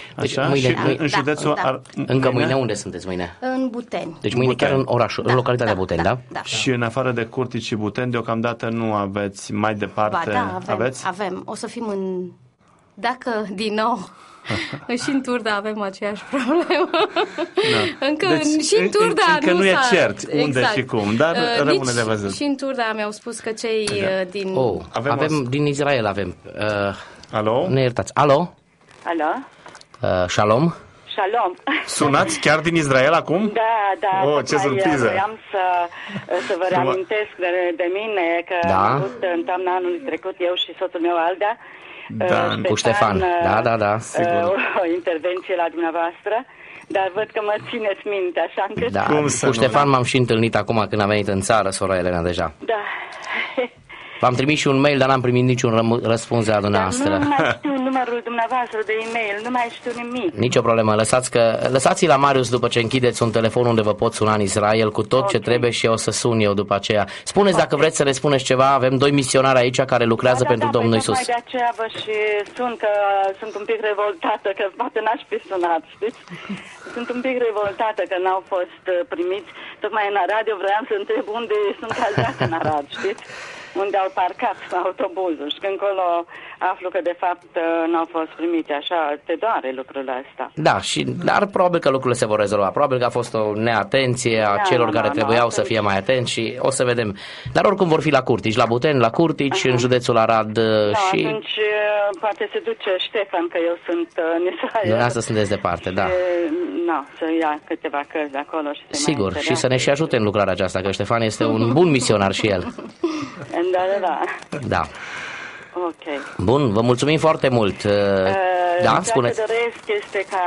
Deci, Așa? mâine, Și mâine, în județul... da. Ar, încă mâine unde sunteți mâine? În Buteni. Deci mâine Buteni. chiar în orașul, Da, în localitatea da, Buteni, da? da? Da. Și în afară de Curtici și Buteni, deocamdată nu aveți mai departe... Ba, da, avem, aveți? avem. O să fim în... Dacă, din nou, și în Turda avem aceeași problemă. Da. Încă Deci, și în Turda încă nu, nu e s-a... cert unde exact. și cum, dar Uh, rămâne nici de văzut. Și în Turda mi-au spus că cei uh, din... Oh, Avem avem, o- din Israel avem. Uh, Alo? ne iertați. Alo? Alo? Uh, shalom? Shalom. Sunați chiar din Israel acum? Da, da. Oh, ce tocmai surpriză. Voiam să, să vă reamintesc de, de mine că Da. am avut în toamna anului trecut, eu și soțul meu, Aldea, Da, uh, cu Ștefan. uh, Da, da, da, sigur. uh, o intervenție la dumneavoastră, dar văd că mă țineți minte, așa încât... Da, Cum să cu nu? Ștefan m-am și întâlnit acum când am venit în țară, sora Elena, deja. Da. V-am trimis și un mail, dar n-am primit niciun răm- răspuns de la Dar dumneavoastră. nu mai știu numărul dumneavoastră de e-mail, nu mai știu nimic. Nici o problemă, lăsați că, lăsați la Marius după ce închideți un telefon unde vă pot suna în Israel cu tot okay. ce trebuie și eu o să sun eu după aceea. Spuneți okay. dacă vreți să le spuneți ceva, avem doi misionari aici care lucrează da, pentru da, Domnul păi, Iisus. tocmai de aceea vă și sun că sunt un pic revoltată, că poate n-aș fi sunat, știți? Sunt un pic revoltată că n-au fost uh, primiți. Tocmai în radio vreau să întreb unde sunt cazați în Arad, știți? Unde au parcat autobuzul și că încolo aflu că de fapt n-au fost primite. Așa, te doare lucrul ăsta. Da, și, dar probabil că lucrurile se vor rezolva. Probabil că a fost o neatenție a Da, celor nu, care nu, trebuiau nu, să fie mai atenți și o să vedem. Dar oricum vor fi la Curtici, la Buteni, la Curtici, uh-huh. în județul Arad Da, și... atunci poate se duce Ștefan, că eu sunt în Israel. Dumneavoastră sunteți departe, da. Nu, să ia câteva cărți de acolo și să Sigur, și să ne și ajute în lucrarea aceasta, că Ștefan este un bun misionar și el. Da, da, da. Da. Ok. Bun, vă mulțumim foarte mult. Uh, da, Ceea spuneți. ce doresc este ca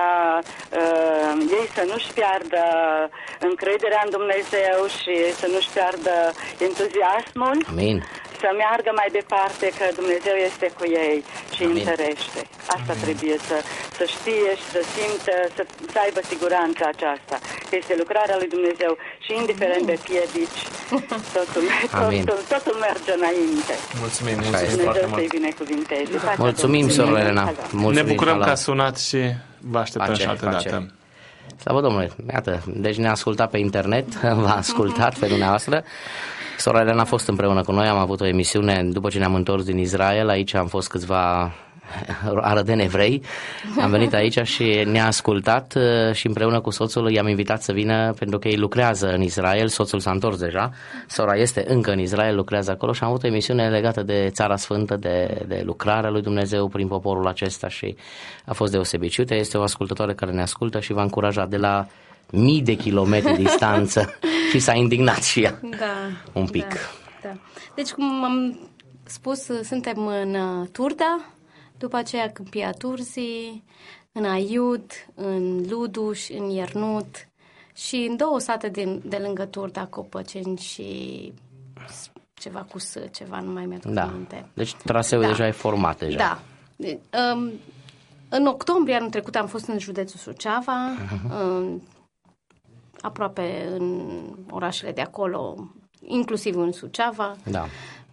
uh, ei să nu-și piardă încrederea în Dumnezeu și să nu-și piardă entuziasmul. Amin. Să meargă mai departe că Dumnezeu este cu ei și îi întărește. Asta Amin. trebuie să, să știe și să simtă, să, să aibă siguranța aceasta. Că este lucrarea lui Dumnezeu și indiferent de piedici, totul, totul, totul merge înainte. Mulțumim, Așa mulțumim este. foarte Dumnezeu să-i mult. binecuvinteze. Mulțumim, soră Elena. Mulțumim, Ne bucurăm Allah. că a sunat și vă așteptăm Face, și altă face. dată. Slavă Domnului, iată, deci ne-a ascultat pe internet, v-a ascultat pe dumneavoastră. Sora Elena a fost împreună cu noi, am avut o emisiune după ce ne-am întors din Israel, aici am fost câțiva arădeni evrei, am venit aici și ne-a ascultat și împreună cu soțul i-am invitat să vină pentru că ei lucrează în Israel, soțul s-a întors deja, sora este încă în Israel, lucrează acolo și am avut o emisiune legată de Țara Sfântă, de, de lucrarea lui Dumnezeu prin poporul acesta și a fost deosebit. Și uite, este o ascultătoare care ne ascultă și v-a încurajat de la mii de kilometri distanță și s-a indignat și ea Da, un pic. Da, da. Deci, cum am spus, suntem în uh, Turda, după aceea Câmpia Turzii, în Aiud, în Luduș, în Iernut și în două sate de, de lângă Turda, Copăceni și ceva cu S, ceva, nu mai mi-aduc Da. aminte. Deci traseul Da. deja e format deja. Da. Um, în octombrie anul trecut am fost în județul Suceava, Uh-huh. în, aproape în orașele de acolo, inclusiv în Suceava, Da.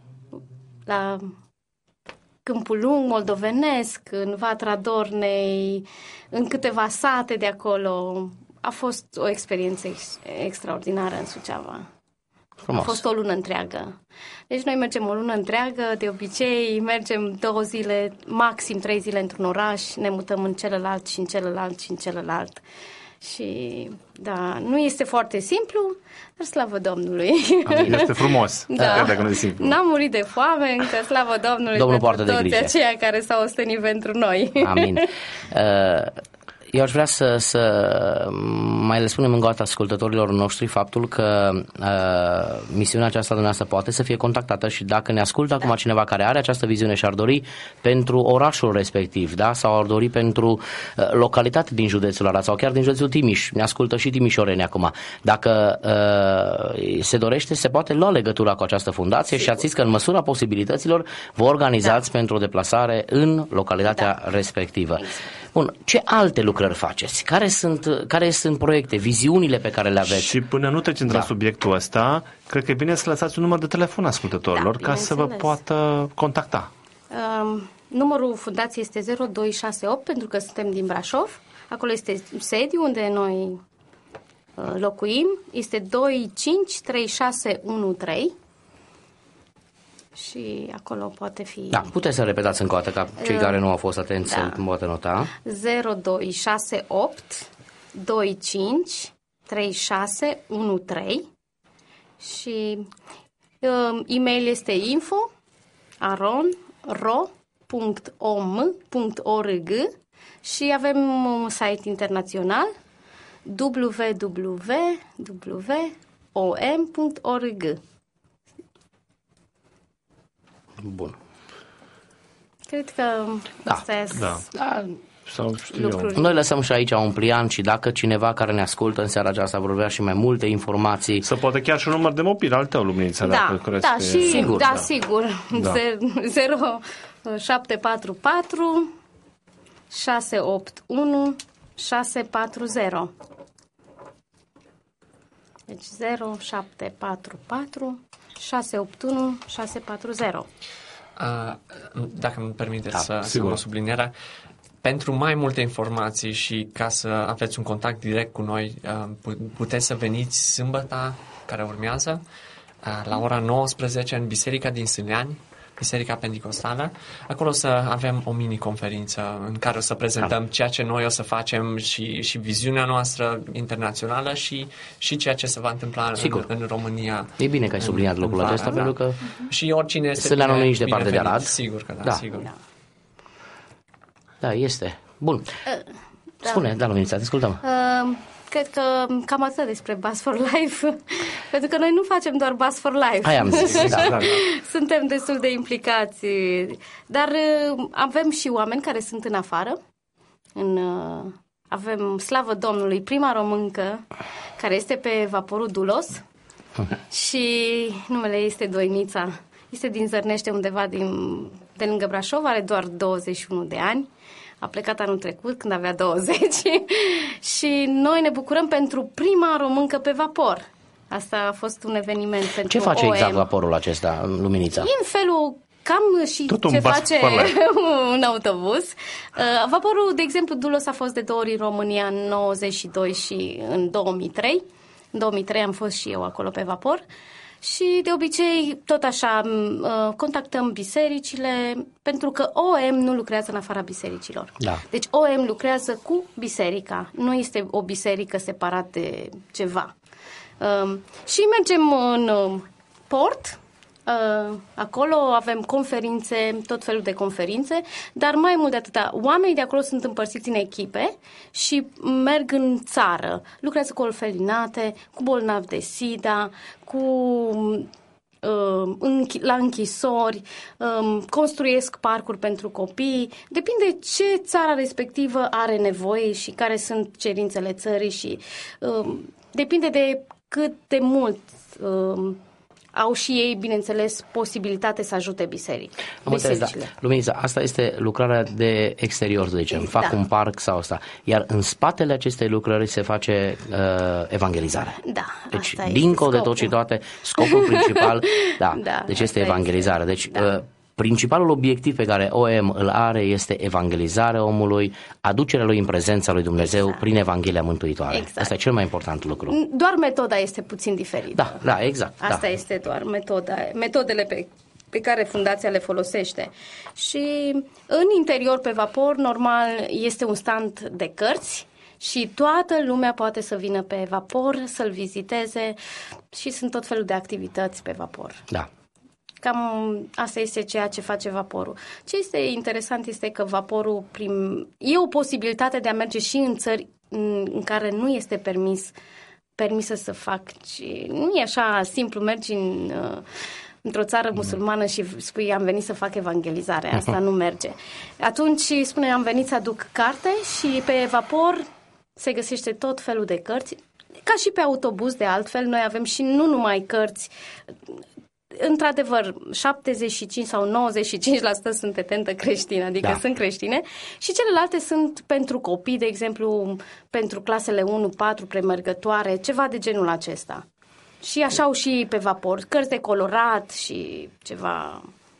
la Câmpul Lung, moldovenesc, în Vatra Dornei, în câteva sate de acolo. A fost o experiență ex- extraordinară în Suceava. Frumos. A fost o lună întreagă. Deci noi mergem o lună întreagă, de obicei mergem două zile, maxim trei zile într-un oraș, ne mutăm în celălalt și în celălalt și în celălalt. Și da, nu este foarte simplu, dar slavă Domnului. Amin. Este frumos, Da. chiar dacă nu e simplu. N-am murit de foame, încă slavă Domnului Domnul pentru poartă de toți grijă. aceia care s-au ostenit pentru noi. Amin. Uh, Eu aș vrea să, să mai le spunem încă o dată ascultătorilor noștri faptul că uh, misiunea aceasta dumneavoastră poate să fie contactată și dacă ne ascultă acum cineva care are această viziune și ar dori pentru orașul respectiv, da? Sau ar dori pentru uh, localitate din județul Arad sau chiar din județul Timiș, ne ascultă și timișoreni acum. Dacă uh, se dorește, se poate lua legătura cu această fundație. Sigur. Și ați zis că în măsura posibilităților vă organizați da. pentru o deplasare în localitatea da. respectivă. Exact. Bun, ce alte lucrări faceți? Care sunt, care sunt proiecte, viziunile pe care le aveți? Și până nu trecem da. la subiectul ăsta, cred că e bine să lăsați un număr de telefon ascultătorilor da, ca să vă poată contacta. Um, numărul fundației este zero doi șase opt, pentru că suntem din Brașov. Acolo este sediu unde noi uh, locuim. Este doi cinci trei șase unu trei. Și acolo poate fi... Da, puteți să repetați încă o dată, ca cei uh, care nu au fost atenți da. să poată nota. zero doi șase opt doi cinci trei șase unu trei. Și uh, e-mail este info aron ro punct om punct org și avem un site internațional w w w punct o m punct org. Bun. Cred că da. astea da. da. Sau lucruri. Noi lăsăm și aici un plian și dacă cineva care ne ascultă în seara aceasta vor vrea și mai multe informații. Să poate chiar și un număr de mobil al tău, Luminița. Da, dacă da, și, sigur, da, da. sigur. Da. zero șapte patru patru șase opt unu șase patru zero. Deci zero șapte patru patru șase opt unu șase patru zero. Uh, dacă îmi permiteți da, să, să mă sublinierea, pentru mai multe informații și ca să aveți un contact direct cu noi, puteți să veniți sâmbătă care urmează la ora nouăsprezece în Biserica din Sâleani, Biserica Pentecostală. Acolo o să avem o mini-conferință în care o să prezentăm ceea ce noi o să facem și, și viziunea noastră internațională și, și ceea ce se va întâmpla în, în România. E bine că ai subliniat în, lucrul acesta, da. pentru că și oricine este Sâleanul nu e nici departe de Arad. Sigur că da, da. sigur. Da. Da, este. Bun. Da. Spune, da, Luminița, te ascultăm. Uh, cred că cam atât despre Bass for Life, pentru că noi nu facem doar Bass for Life. Hai am zis, da, da. Suntem destul de implicați, dar uh, avem și oameni care sunt în afară. În, uh, avem, slavă Domnului, prima româncă care este pe vaporul Dulos și numele ei este Doinița. Este din Zărnește, undeva din, de lângă Brașov, are doar douăzeci și unu de ani. A plecat anul trecut când avea douăzeci și noi ne bucurăm pentru prima româncă pe vapor. Asta a fost un eveniment pentru Ce face O M. exact vaporul acesta, Luminița? E în felul cam și tot ce face un autobuz. Uh, vaporul, de exemplu, Dulos a fost de două ori în România în nouăzeci și doi și în două mii trei. În două mii trei am fost și eu acolo pe vapor. Și de obicei, tot așa, contactăm bisericile, pentru că O M nu lucrează în afara bisericilor. Da. Deci O M lucrează cu biserica, nu este o biserică separat de ceva. Și mergem în port, acolo avem conferințe, tot felul de conferințe, dar mai mult de atâta, oamenii de acolo sunt împărțiți în echipe și merg în țară, lucrează cu orfelinate, cu bolnavi de SIDA, cu la închisori, construiesc parcuri pentru copii, depinde ce țara respectivă are nevoie și care sunt cerințele țării și depinde de cât de mult au și ei, bineînțeles, posibilitate să ajute biseric. Am înțeles, da. Luminița, asta este lucrarea de exterior, să zicem. Fac da. un parc sau asta. Iar în spatele acestei lucrări se face uh, evangelizare. Da, deci, asta dincolo de tot și toate, scopul principal, da, da, deci este evangelizare. Deci, da. uh, principalul obiectiv pe care O M îl are este evangelizarea omului, aducerea lui în prezența lui Dumnezeu exact. prin Evanghelia mântuitoare. Exact. Asta e cel mai important lucru. Doar metoda este puțin diferită. Da, da, exact. Asta da. este doar metoda, metodele pe, pe care fundația le folosește. Și în interior pe vapor, normal, este un stand de cărți și toată lumea poate să vină pe vapor, să-l viziteze și sunt tot felul de activități pe vapor. Da. Cam asta este ceea ce face vaporul. Ce este interesant este că vaporul prim... e o posibilitate de a merge și în țări în care nu este permis permisă să fac. Nu e așa simplu, mergi în, într-o țară musulmană și spui am venit să fac evangelizare. Asta nu merge. Atunci spune am venit să aduc carte și pe vapor se găsește tot felul de cărți. Ca și pe autobuz de altfel, noi avem și nu numai cărți. Într-adevăr, șaptezeci și cinci sau nouăzeci și cinci la sută sunt etentă creștină, adică da. sunt creștine și celelalte sunt pentru copii, de exemplu, pentru clasele unu patru premergătoare, ceva de genul acesta. Și așa au și pe vapor, cărți de colorat și ceva,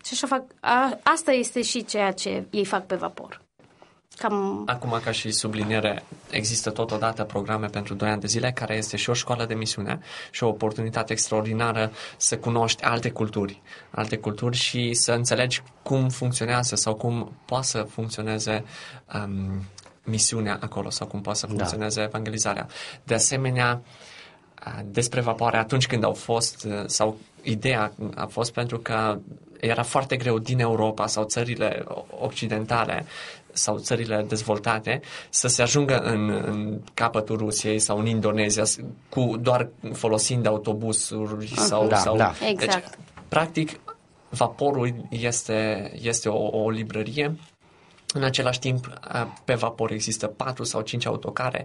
Și așa fac, a, asta este și ceea ce ei fac pe vapor. Cam... Acum, ca și subliniere, există totodată programe pentru doi ani de zile, care este și o școală de misiune și o oportunitate extraordinară să cunoști alte culturi, alte culturi și să înțelegi cum funcționează sau cum poate să funcționeze um, misiunea acolo sau cum poate să funcționeze da. evangelizarea. De asemenea, despre vapoare, atunci când au fost, sau ideea a fost pentru că era foarte greu din Europa sau țările occidentale sau țările dezvoltate să se ajungă în, în capătul Rusiei sau în Indonezia cu doar folosind autobuzuri sau... Da, sau da. Exact. Deci, practic, vaporul este, este o, o librărie. În același timp, pe vapor există patru sau cinci autocare.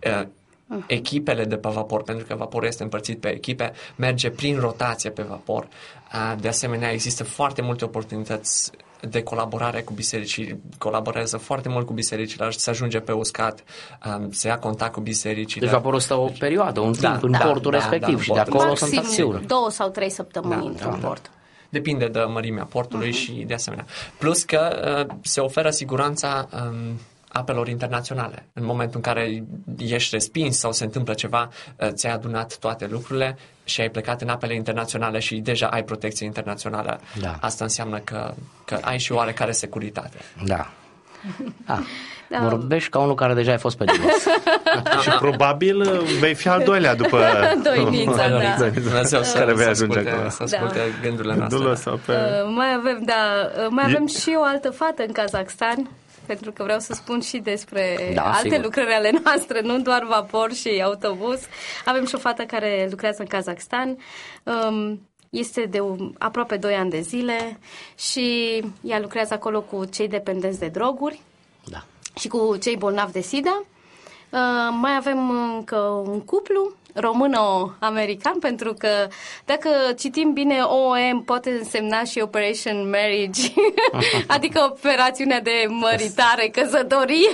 Echipele de pe vapor, pentru că vaporul este împărțit pe echipe, merge prin rotație pe vapor. De asemenea, există foarte multe oportunități de colaborare cu biserici, colaborează foarte mult cu bisericile, se ajunge pe uscat, se ia contact cu bisericile. Deci vaporul stă o perioadă, un timp da, în da, portul da, respectiv da, și de acolo maxim sunt acțiuni. două sau trei săptămâni Da, într-un da, port. Depinde de mărimea portului uh-huh. și de asemenea. Plus că uh, se oferă siguranța um, apelor internaționale. În momentul în care ești respins sau se întâmplă ceva, ți-ai adunat toate lucrurile și ai plecat în apele internaționale și deja ai protecție internațională. Da. Asta înseamnă că, că ai și oarecare securitate. Da. Ah, da. Vorbești ca unul care deja ai fost pe divorț. Și probabil vei fi al doilea după... Doinița, da. Dumnezeu să, care vei să ajunge asculte, acolo. să asculte da. gândurile noastre. Nu lăsa pe... Uh, mai avem, da, uh, mai avem și o altă fată în Kazakhstan, pentru că vreau să spun și despre da, alte sigur. lucrări ale noastre, nu doar vapor și autobuz. Avem și o fată care lucrează în Kazakhstan. Um, este de aproape doi ani de zile și ea lucrează acolo cu cei dependenți de droguri da. și cu cei bolnavi de SIDA. Uh, mai avem încă un cuplu româno-american, pentru că dacă citim bine O M poate însemna și Operation Marriage, adică operațiunea de măritare, căsătorie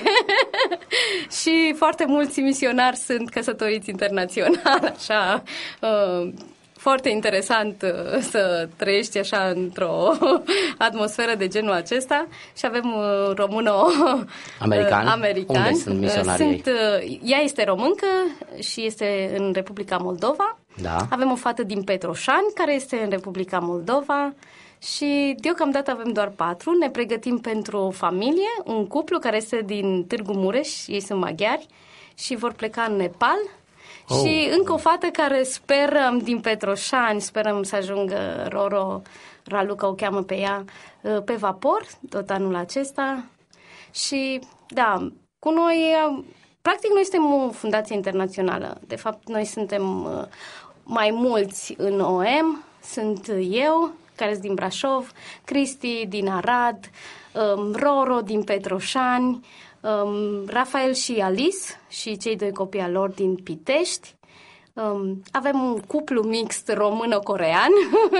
și foarte mulți misionari sunt căsătoriți internațional, așa... Uh, foarte interesant uh, să trăiești așa într-o atmosferă de genul acesta și avem uh, româno-american. Uh, american. Unde sunt misionarii sunt, uh, Ea este româncă și este în Republica Moldova. Da. Avem o fată din Petroșani care este în Republica Moldova și deocamdată avem doar patru. Ne pregătim pentru o familie, un cuplu care este din Târgu Mureș, ei sunt maghiari și vor pleca în Nepal. Oh. Și încă o fată care sperăm din Petroșani, sperăm să ajungă Roro, Raluca o cheamă pe ea, pe vapor, tot anul acesta. Și da, cu noi, practic noi suntem o fundație internațională. De fapt, noi suntem mai mulți în O M, sunt eu, care sunt din Brașov, Cristi din Arad, Roro din Petroșani, Um, Rafael și Alice și cei doi copii al lor din Pitești. Um, avem un cuplu mixt româno-corean,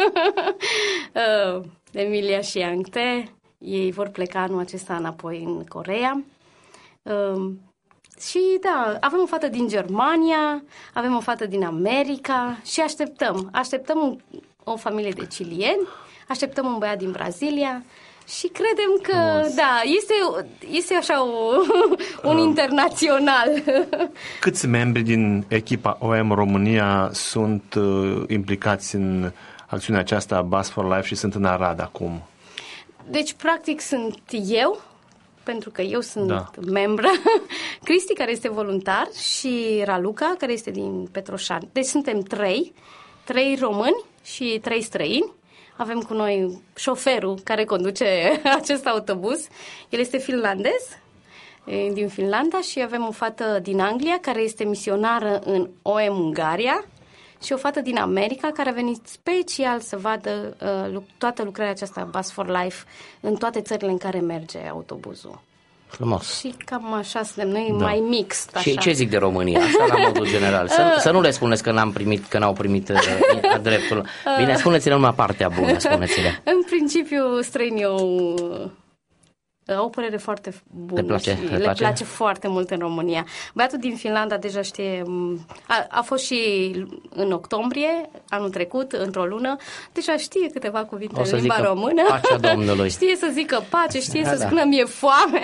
uh, Emilia și Yang Tae. Ei vor pleca anul acesta înapoi în Coreea. Um, și da, avem o fată din Germania, avem o fată din America și așteptăm. Așteptăm un, o familie de cilieni, așteptăm un băiat din Brazilia. Și credem că, Mos. da, este, este așa o, un uh. internațional. Câți membri din echipa O M România sunt uh, implicați în acțiunea aceasta Bus for Life și sunt în Arad acum? Deci, practic, sunt eu, pentru că eu sunt da. membră, Cristi, care este voluntar, și Raluca, care este din Petroșani. Deci suntem trei, trei români și trei străini. Avem cu noi șoferul care conduce acest autobuz. El este finlandez, din Finlanda, și avem o fată din Anglia care este misionară în O M Ungaria și o fată din America care a venit special să vadă uh, toată lucrarea aceasta Bus for Life în toate țările în care merge autobuzul. Frumos. Și cam așa suntem noi, da. mai mixt. Așa. Și ce zic de România, așa la modul general? Să, să nu le spuneți că n-am primit, că n-au primit uh, dreptul. Bine, spuneți-le numai partea bună, spuneți-le. În principiu, străinii au, au o părere foarte bună. Le place, și le le place? place foarte mult în România. Băiatul din Finlanda deja știe, a, a fost și în octombrie, anul trecut, într-o lună, deja știe câteva cuvinte în limba română. Pacea Domnului. Știe să zică pace, știe da, să da. spună mi-e foame.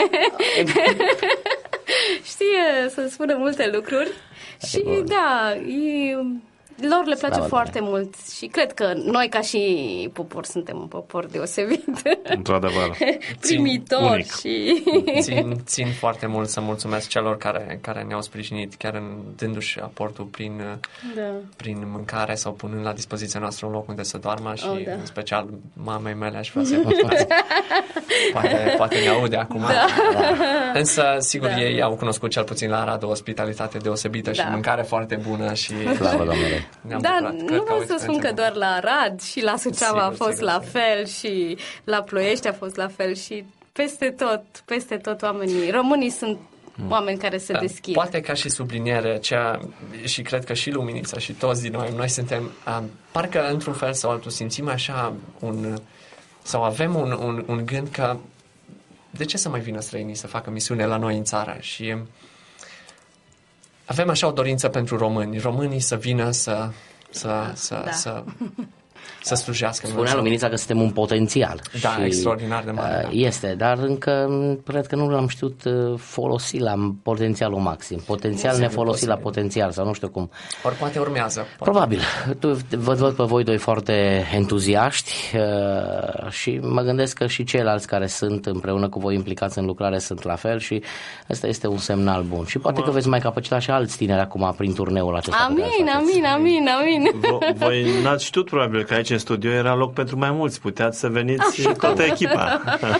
Știe să spună multe lucruri. Și bun. da, e... Lor le place Slavă foarte Doamne. Mult și cred că noi ca și popor suntem un popor deosebit. Într-adevăr. Primitor unic. și... Țin, țin foarte mult să mulțumesc celor care, care ne-au sprijinit, chiar în, dându-și aportul prin, da. prin mâncare sau punând la dispoziția noastră un loc unde să doarmă și oh, da. în special mamei mele aș vrea să-i mulțumesc. poate, poate ne aude acum. Da. Însă, sigur, da. ei au cunoscut cel puțin la Arad o ospitalitate deosebită da. și mâncare foarte bună și... Slavă Domnului! Da, nu vreau să spun că doar la Arad și la Suceava sigur, a fost sigur, la sigur. fel și la Ploiești a fost la fel și peste tot, peste tot oamenii, românii sunt oameni care se da, deschid. Poate ca și subliniere, cea, și cred că și Luminița și toți din noi, noi suntem, um, parcă într-un fel sau altul simțim așa un, sau avem un, un, un gând că de ce să mai vină străinii să facă misiune la noi în țară și avem așa o dorință pentru români, românii să vină să, să, da, să, da. să, să slujească. Spunea Luminița că suntem un potențial. Da, și extraordinar de mare. Da. Este, dar încă cred că nu l-am știut folosi la potențialul maxim. Potențial nefolosit la potențial sau nu știu cum. Ori poate urmează. Poate. Probabil. Tu, văd, văd pe voi doi foarte entuziaști uh, și mă gândesc că și ceilalți care sunt împreună cu voi implicați în lucrare sunt la fel și ăsta este un semnal bun. Și poate că veți mai capacita și alți tineri acum prin turneul acesta. Amin, amin, amin, amin. V- voi n-ați știut probabil că aici în studio era loc pentru mai mulți. Puteați să veniți și toată echipa.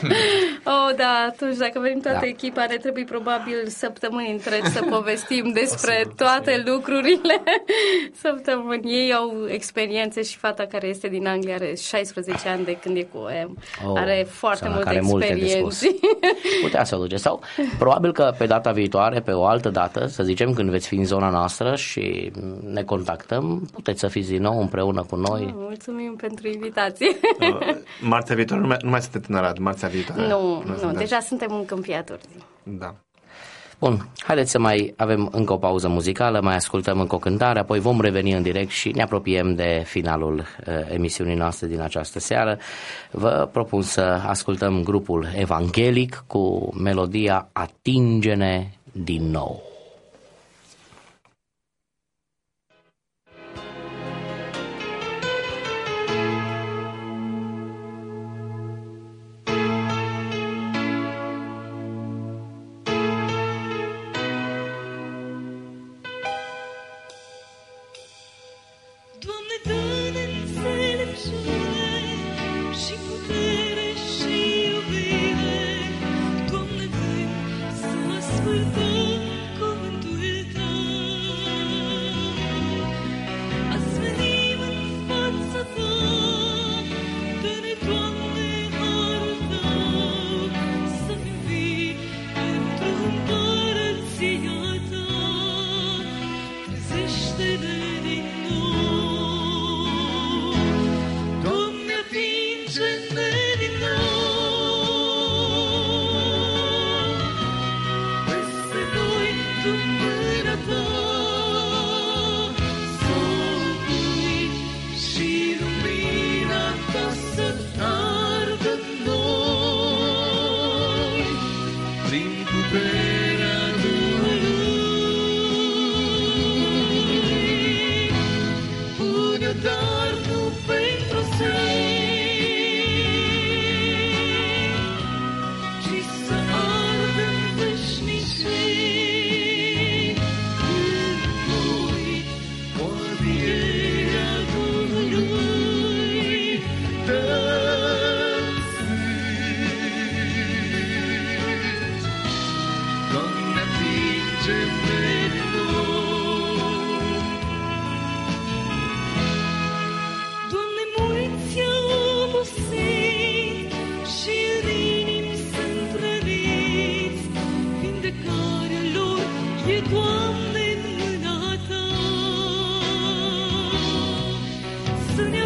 Oh, da, atunci dacă venim toată da. echipa, ne trebuie probabil săptămâni întregi să povestim despre posibil, toate posibil. lucrurile. Săptămâni. Ei au experiențe și fata care este din Anglia are șaisprezece ani de când e cu O M. Oh, are foarte multe experiențe. Putea să o duce. Sau probabil că pe data viitoare, pe o altă dată, să zicem când veți fi în zona noastră și ne contactăm, puteți să fiți din nou împreună cu noi. Oh, mulțumim pentru invitație. Marțea viitoare, nu mai, nu mai sunteți în Arad, marțea viitoare. Nu, nu, nu deja suntem în Câmpia Turzii. Da. Bun, haideți să mai avem încă o pauză muzicală, mai ascultăm încă o cântare, apoi vom reveni în direct și ne apropiem de finalul uh, emisiunii noastre din această seară. Vă propun să ascultăm grupul Evanghelic cu melodia Atinge-ne din nou.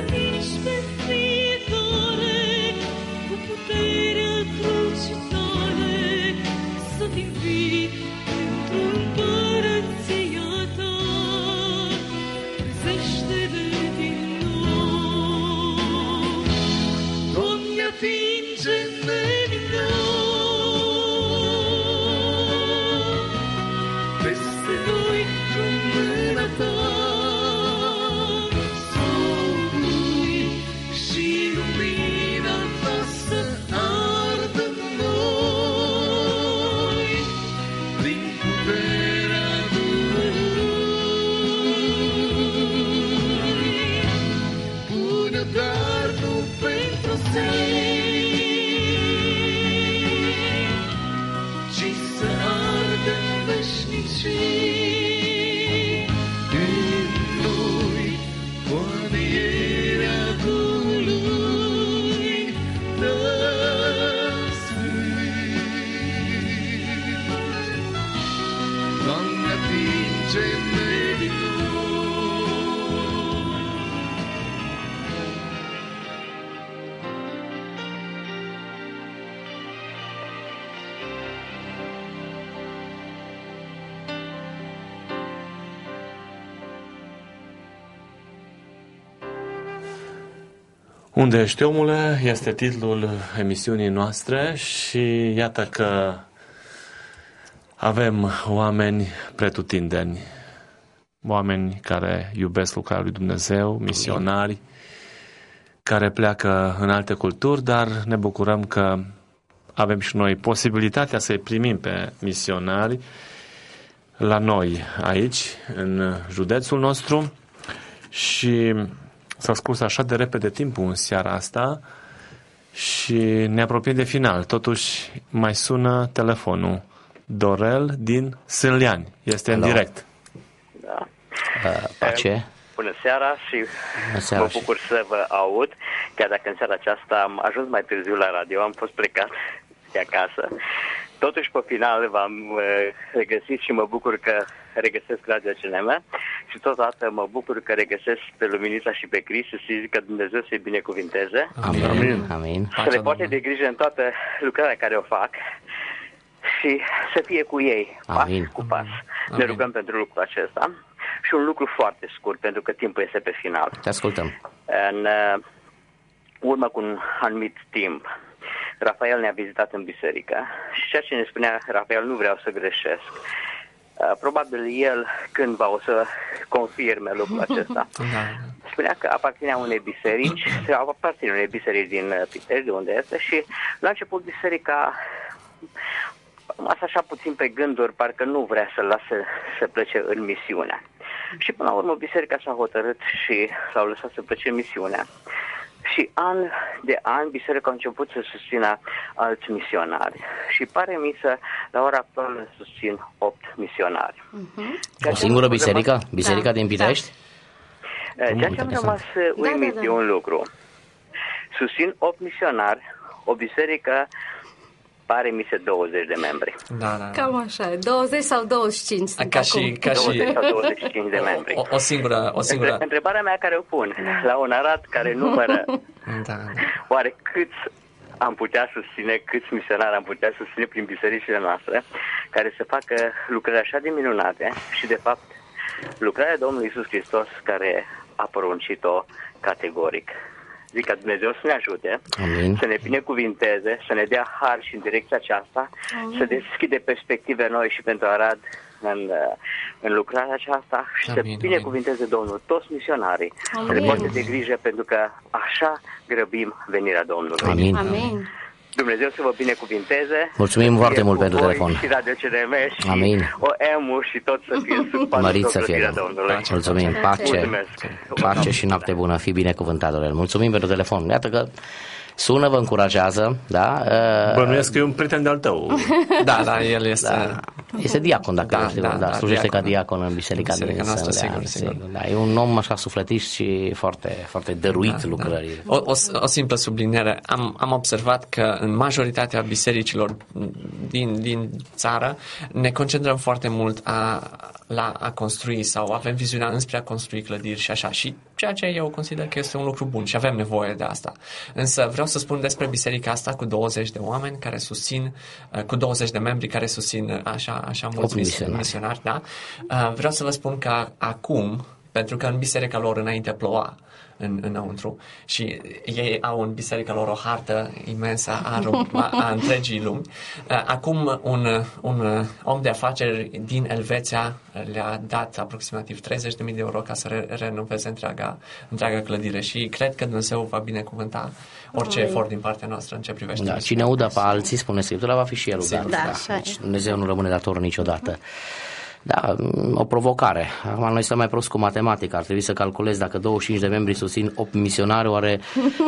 Să ne atingi pe fiecare cu puterea crucii tale. ce meriți tu. Unde ești, omule? Este titlul emisiunii noastre și iată că avem oameni pretutindeni, oameni care iubesc lucrarea lui Dumnezeu, misionari, care pleacă în alte culturi, dar ne bucurăm că avem și noi posibilitatea să-i primim pe misionari la noi aici, în județul nostru, și s-a scurs așa de repede timpul în seara asta și ne apropiem de final. Totuși mai sună telefonul. Dorel din Sânliani. Este Hello. În direct. Da. Uh, pace. Bună seara și Bună seara mă bucur și... să vă aud. Chiar dacă în seara aceasta am ajuns mai târziu la radio, am fost plecat de acasă. Totuși, pe final, v-am regăsit și mă bucur că regăsesc Radio C N M și totodată mă bucur că regăsesc pe Luminița și pe Cris și zic că Dumnezeu să-i binecuvinteze. Amin. Amin. Amin. Să le poate de grijă în toată lucrarea care o fac și să fie cu ei, Amin. pas cu pas. Amin. Ne rugăm pentru lucrul acesta. Și un lucru foarte scurt, pentru că timpul este pe final. Te ascultăm. În uh, urmă cu un anumit timp, Rafael ne-a vizitat în biserică și ceea ce ne spunea Rafael, nu vreau să greșesc. Uh, probabil el cândva o să confirme lucrul acesta. Spunea că aparținea unei biserici, sau aparține unei biserici din Pitești, de unde este, și la început biserica rămas așa puțin pe gânduri, parcă nu vrea să-l lase să plece în misiune. Și până la urmă biserica s-a hotărât și l-au lăsat să plece în misiune. Și an de an biserica a început să susțină alți misionari. Și pare mi să, la ora actuală, susțin opt misionari. Uh-huh. O singură biserică? Biserica da. din Pitești? Da. Ceea ce am rămas uimit da, da, da. e un lucru. Susțin opt misionari, o biserică pare mi se douăzeci de membri. Da, da. Cam așa, douăzeci sau douăzeci și cinci sunt ca și, ca și... douăzeci sau douăzeci și cinci de membri. O, o singură, o singură... Între, întrebarea mea care o pun, la un arat care numără, da. oare câți am putea susține, câți misionari am putea susține prin bisericile noastre, care să facă lucrări așa de minunate și, de fapt, lucrarea Domnului Iisus Hristos care a poruncit-o categoric. Zic ca Dumnezeu să ne ajute, Amin. Să ne binecuvinteze, să ne dea har și în direcția aceasta, Amin. Să deschide perspective noi și pentru Arad în, în lucrarea aceasta și Amin. Să binecuvinteze Domnul toți misionarii, Amin. Să le poate de grijă pentru că așa grăbim venirea Domnului. Amin. Amin. Dumnezeu să vă binecuvinteze. Mulțumim foarte mult pentru telefon. Și Radio C N M și Amin. O E-ul și tot să fie sub patrocinirea Domnului. Mulțumim. Pace. Pace și noapte bună. Fii binecuvântat, Dorel. Mulțumim pentru telefon. Iată că sună, vă încurajează, da? Bănuiesc că e un prieten de-al tău. Da, da, el este... Da. Este diacon, dacă da, știu, da, da, da, slujește diacon, ca diacon în biserica, biserica din noastră, Sânleani, sigur, sigur. Da, e un om așa sufletist și foarte, foarte dăruit da, lucrării. Da. O, o, o simplă subliniere. Am, am observat că în majoritatea bisericilor din, din țară ne concentrăm foarte mult a, la a construi sau avem viziunea înspre a construi clădiri și așa. Și ceea ce eu consider că este un lucru bun și avem nevoie de asta. Însă vreau să spun despre biserica asta cu douăzeci de oameni care susțin, cu douăzeci de membri care susțin așa, așa mulți misionari. misionari da? Vreau să vă spun că acum, pentru că în biserica lor înainte ploua în, înăuntru și ei au în biserica lor o hartă imensă a, a, a întregii lumi. Acum un, un om de afaceri din Elveția le-a dat aproximativ treizeci de mii de euro ca să re- renoveze întreaga, întreaga clădire și cred că Dumnezeu va binecuvânta orice Amin. efort din partea noastră în ce privește. Da, cine udă pe alții, spune Scriptura, va fi și el udat. Da, da. Deci Dumnezeu nu rămâne dator niciodată. Da, o provocare. Acum noi suntem mai prost cu matematica. Ar trebui să calculezi dacă douăzeci și cinci de membri susțin opt misionari, oare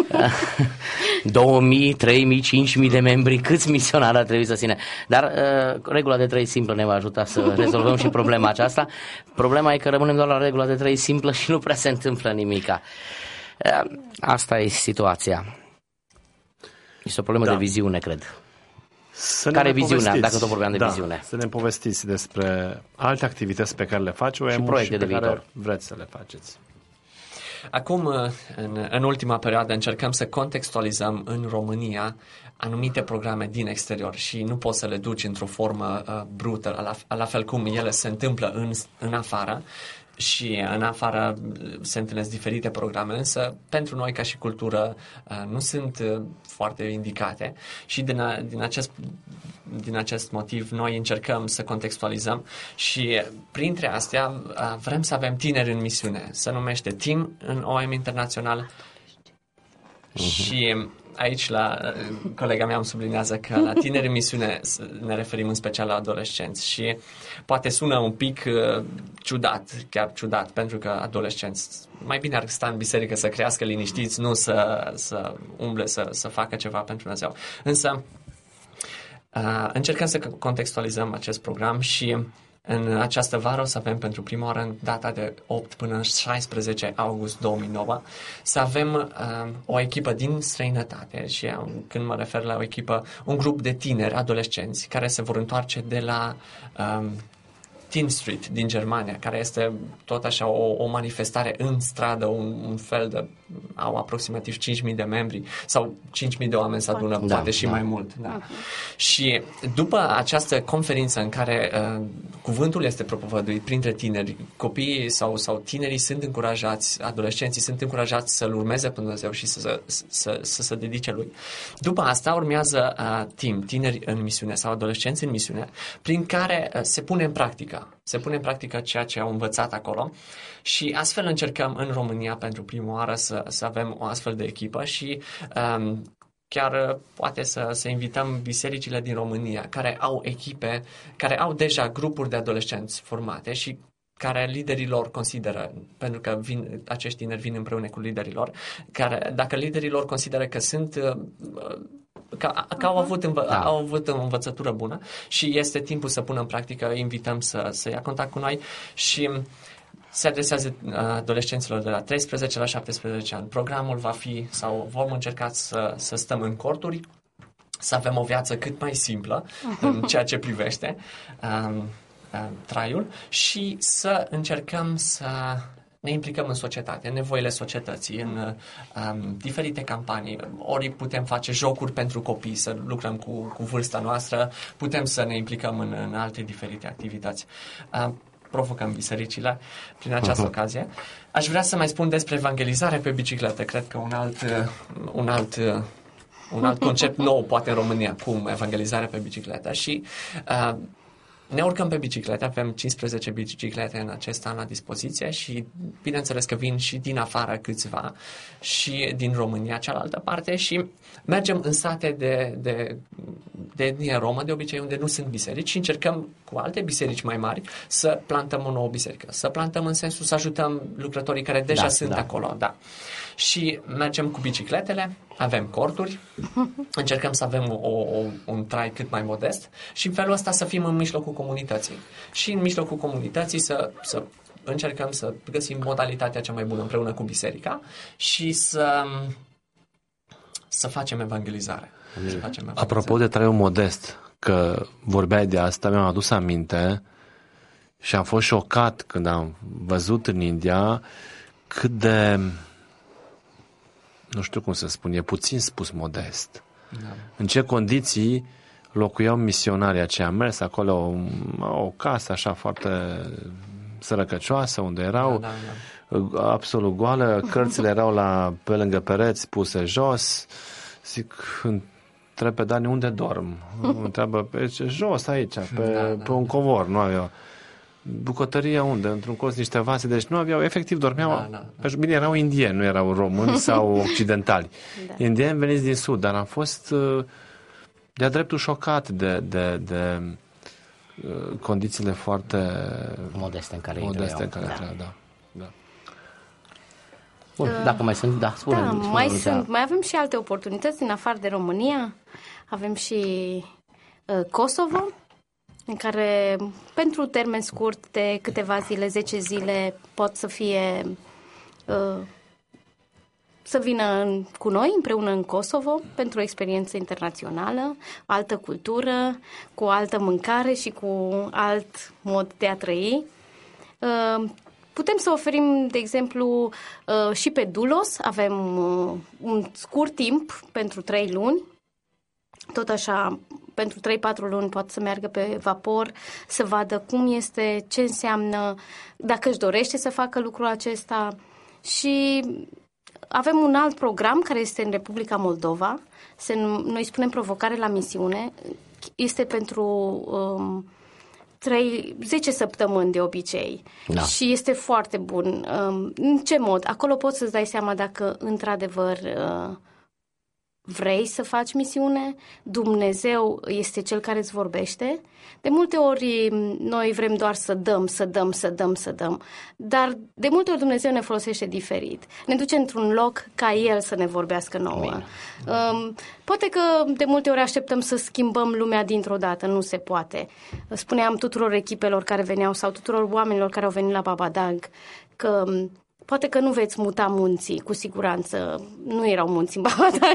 două mii, trei mii, cinci mii de membri, câți misionari ar trebui să ține? Dar uh, regula de trei simplă ne va ajuta să rezolvăm și problema aceasta. Problema e că rămânem doar la regula de trei simplă și nu prea se întâmplă nimica. Uh, asta e situația. Este o problemă da. de viziune, cred. Să Care ne e viziunea, povestiți. dacă tot vorbeam de da, viziune? Să ne povestiți despre alte activități pe care le face O M-ul Și proiecte și pe de care viitor. vreți să le faceți. Acum, în, în ultima perioadă, încercăm să contextualizăm în România anumite programe din exterior și nu poți să le duci într-o formă uh, brută, la, la fel cum ele se întâmplă în, în afară. Și în afară se întâlnesc diferite programe, însă pentru noi ca și cultură nu sunt foarte indicate și din, a, din, acest, din acest motiv noi încercăm să contextualizăm și printre astea vrem să avem tineri în misiune. Se numește Team în O M Internațional uh-huh. și aici la colega mea îmi sublinează că la tineri în misiune ne referim în special la adolescenți și poate sună un pic uh, ciudat, chiar ciudat, pentru că adolescenți mai bine ar sta în biserică să crească liniștiți, nu să, să umble, să, să facă ceva pentru Dumnezeu. Însă uh, încercăm să contextualizăm acest program și în această vară o să avem pentru prima oară în data de opt până în șaisprezece august două mii nouă să avem uh, o echipă din străinătate și uh, când mă refer la o echipă, un grup de tineri, adolescenți care se vor întoarce de la uh, Teen Street din Germania, care este tot așa o, o manifestare în stradă, un, un fel de, au aproximativ cinci mii de membri sau cinci mii de oameni se adună, da, poate și da. mai mult. Da. Uh-huh. Și după această conferință în care uh, cuvântul este propovăduit printre tineri, copiii sau, sau tinerii sunt încurajați, adolescenții sunt încurajați să-L urmeze pe Dumnezeu și să, să, să, să se dedice Lui. După asta urmează uh, team, tineri în misiune sau adolescenți în misiune, prin care uh, se pune în practică se pune în practică ceea ce au învățat acolo și astfel încercăm în România pentru prima oară să, să avem o astfel de echipă și um, chiar poate să, să invităm bisericile din România care au echipe, care au deja grupuri de adolescenți formate și care liderii lor consideră, pentru că vin, acești tineri vin împreună cu liderii lor, care, dacă liderii lor consideră că sunt uh, Că, că au, avut învă, da. au avut o învățătură bună și este timpul să pună în practică, invităm să, să ia contact cu noi și se adresează adolescenților de la treisprezece la șaptesprezece ani. Programul va fi, sau vom încerca să, să stăm în corturi, să avem o viață cât mai simplă în ceea ce privește um, um, traiul și să încercăm să ne implicăm în societate, în nevoile societății, în um, diferite campanii. Ori putem face jocuri pentru copii, să lucrăm cu, cu vârsta noastră, putem să ne implicăm în, în alte diferite activități. Uh, provocăm bisericile prin această uh-huh. ocazie. Aș vrea să mai spun despre evangelizare pe bicicletă. Cred că un alt, un alt, un alt concept nou, poate în România, cum evangelizarea pe bicicletă. Și uh, ne urcăm pe biciclete, avem cincisprezece biciclete în acest an la dispoziție și bineînțeles că vin și din afară câțiva și din România cealaltă parte și mergem în sate de, de, de etnie romă, de obicei unde nu sunt biserici și încercăm cu alte biserici mai mari să plantăm o nouă biserică. Să plantăm în sensul să ajutăm lucrătorii care deja da, sunt da. acolo. Da. Și mergem cu bicicletele, avem corturi, încercăm să avem o, o, un trai cât mai modest și în felul ăsta să fim în mijlocul comunității. Și în mijlocul comunității să, să încercăm să găsim modalitatea cea mai bună împreună cu biserica și să, să facem evangelizare. Să facem evangelizare. Apropo de traiul modest, că vorbeai de asta, mi-am adus aminte și am fost șocat când am văzut în India cât de, nu știu cum să spun, e puțin spus modest. Da. În ce condiții locuiau misionarii aceia. Am mers acolo o, o casă așa foarte sărăcăcioasă unde erau da, da, da. absolut goală, cărțile erau la, pe lângă pereți puse jos. Zic, întreb pe Dani unde dorm. Întreabă pe ce, jos aici, pe, da, da, pe un covor, nu aveau. Bucătăria unde? Într-un colț niște vase, deci nu aveau, efectiv dormeau, da, da, da. Bine, erau indieni, nu erau români sau occidentali. Da. Indieni veniți din sud, dar am fost de-a dreptul șocat de, de, de condițiile foarte modeste în care modeste ei în care da. trăiau, da. da. Bun, uh, dacă mai sunt, da, spune. Da, spune mai da. sunt, mai avem și alte oportunități în afară de România. Avem și uh, Kosovo, în care pentru termen scurt de câteva zile, zece zile, pot să fie uh, să vină cu noi împreună în Kosovo pentru o experiență internațională, o altă cultură, cu o altă mâncare și cu alt mod de a trăi. Putem să oferim, de exemplu, și pe Dulos, avem un scurt timp pentru trei luni, tot așa, pentru trei patru luni poate să meargă pe vapor, să vadă cum este, ce înseamnă, dacă își dorește să facă lucrul acesta. Și avem un alt program care este în Republica Moldova, se, noi spunem Provocare la Misiune, este pentru um, trei, zece săptămâni de obicei, da. Și este foarte bun. Um, în ce mod? Acolo poți să-ți dai seama dacă într-adevăr uh, vrei să faci misiune, Dumnezeu este Cel care îți vorbește. De multe ori noi vrem doar să dăm, să dăm, să dăm, să dăm, dar de multe ori Dumnezeu ne folosește diferit. Ne duce într-un loc ca El să ne vorbească nouă. Um, poate că de multe ori așteptăm să schimbăm lumea dintr-o dată, nu se poate. Spuneam tuturor echipelor care veneau sau tuturor oamenilor care au venit la Babadag că poate că nu veți muta munții, cu siguranță. Nu erau munți în Babadag.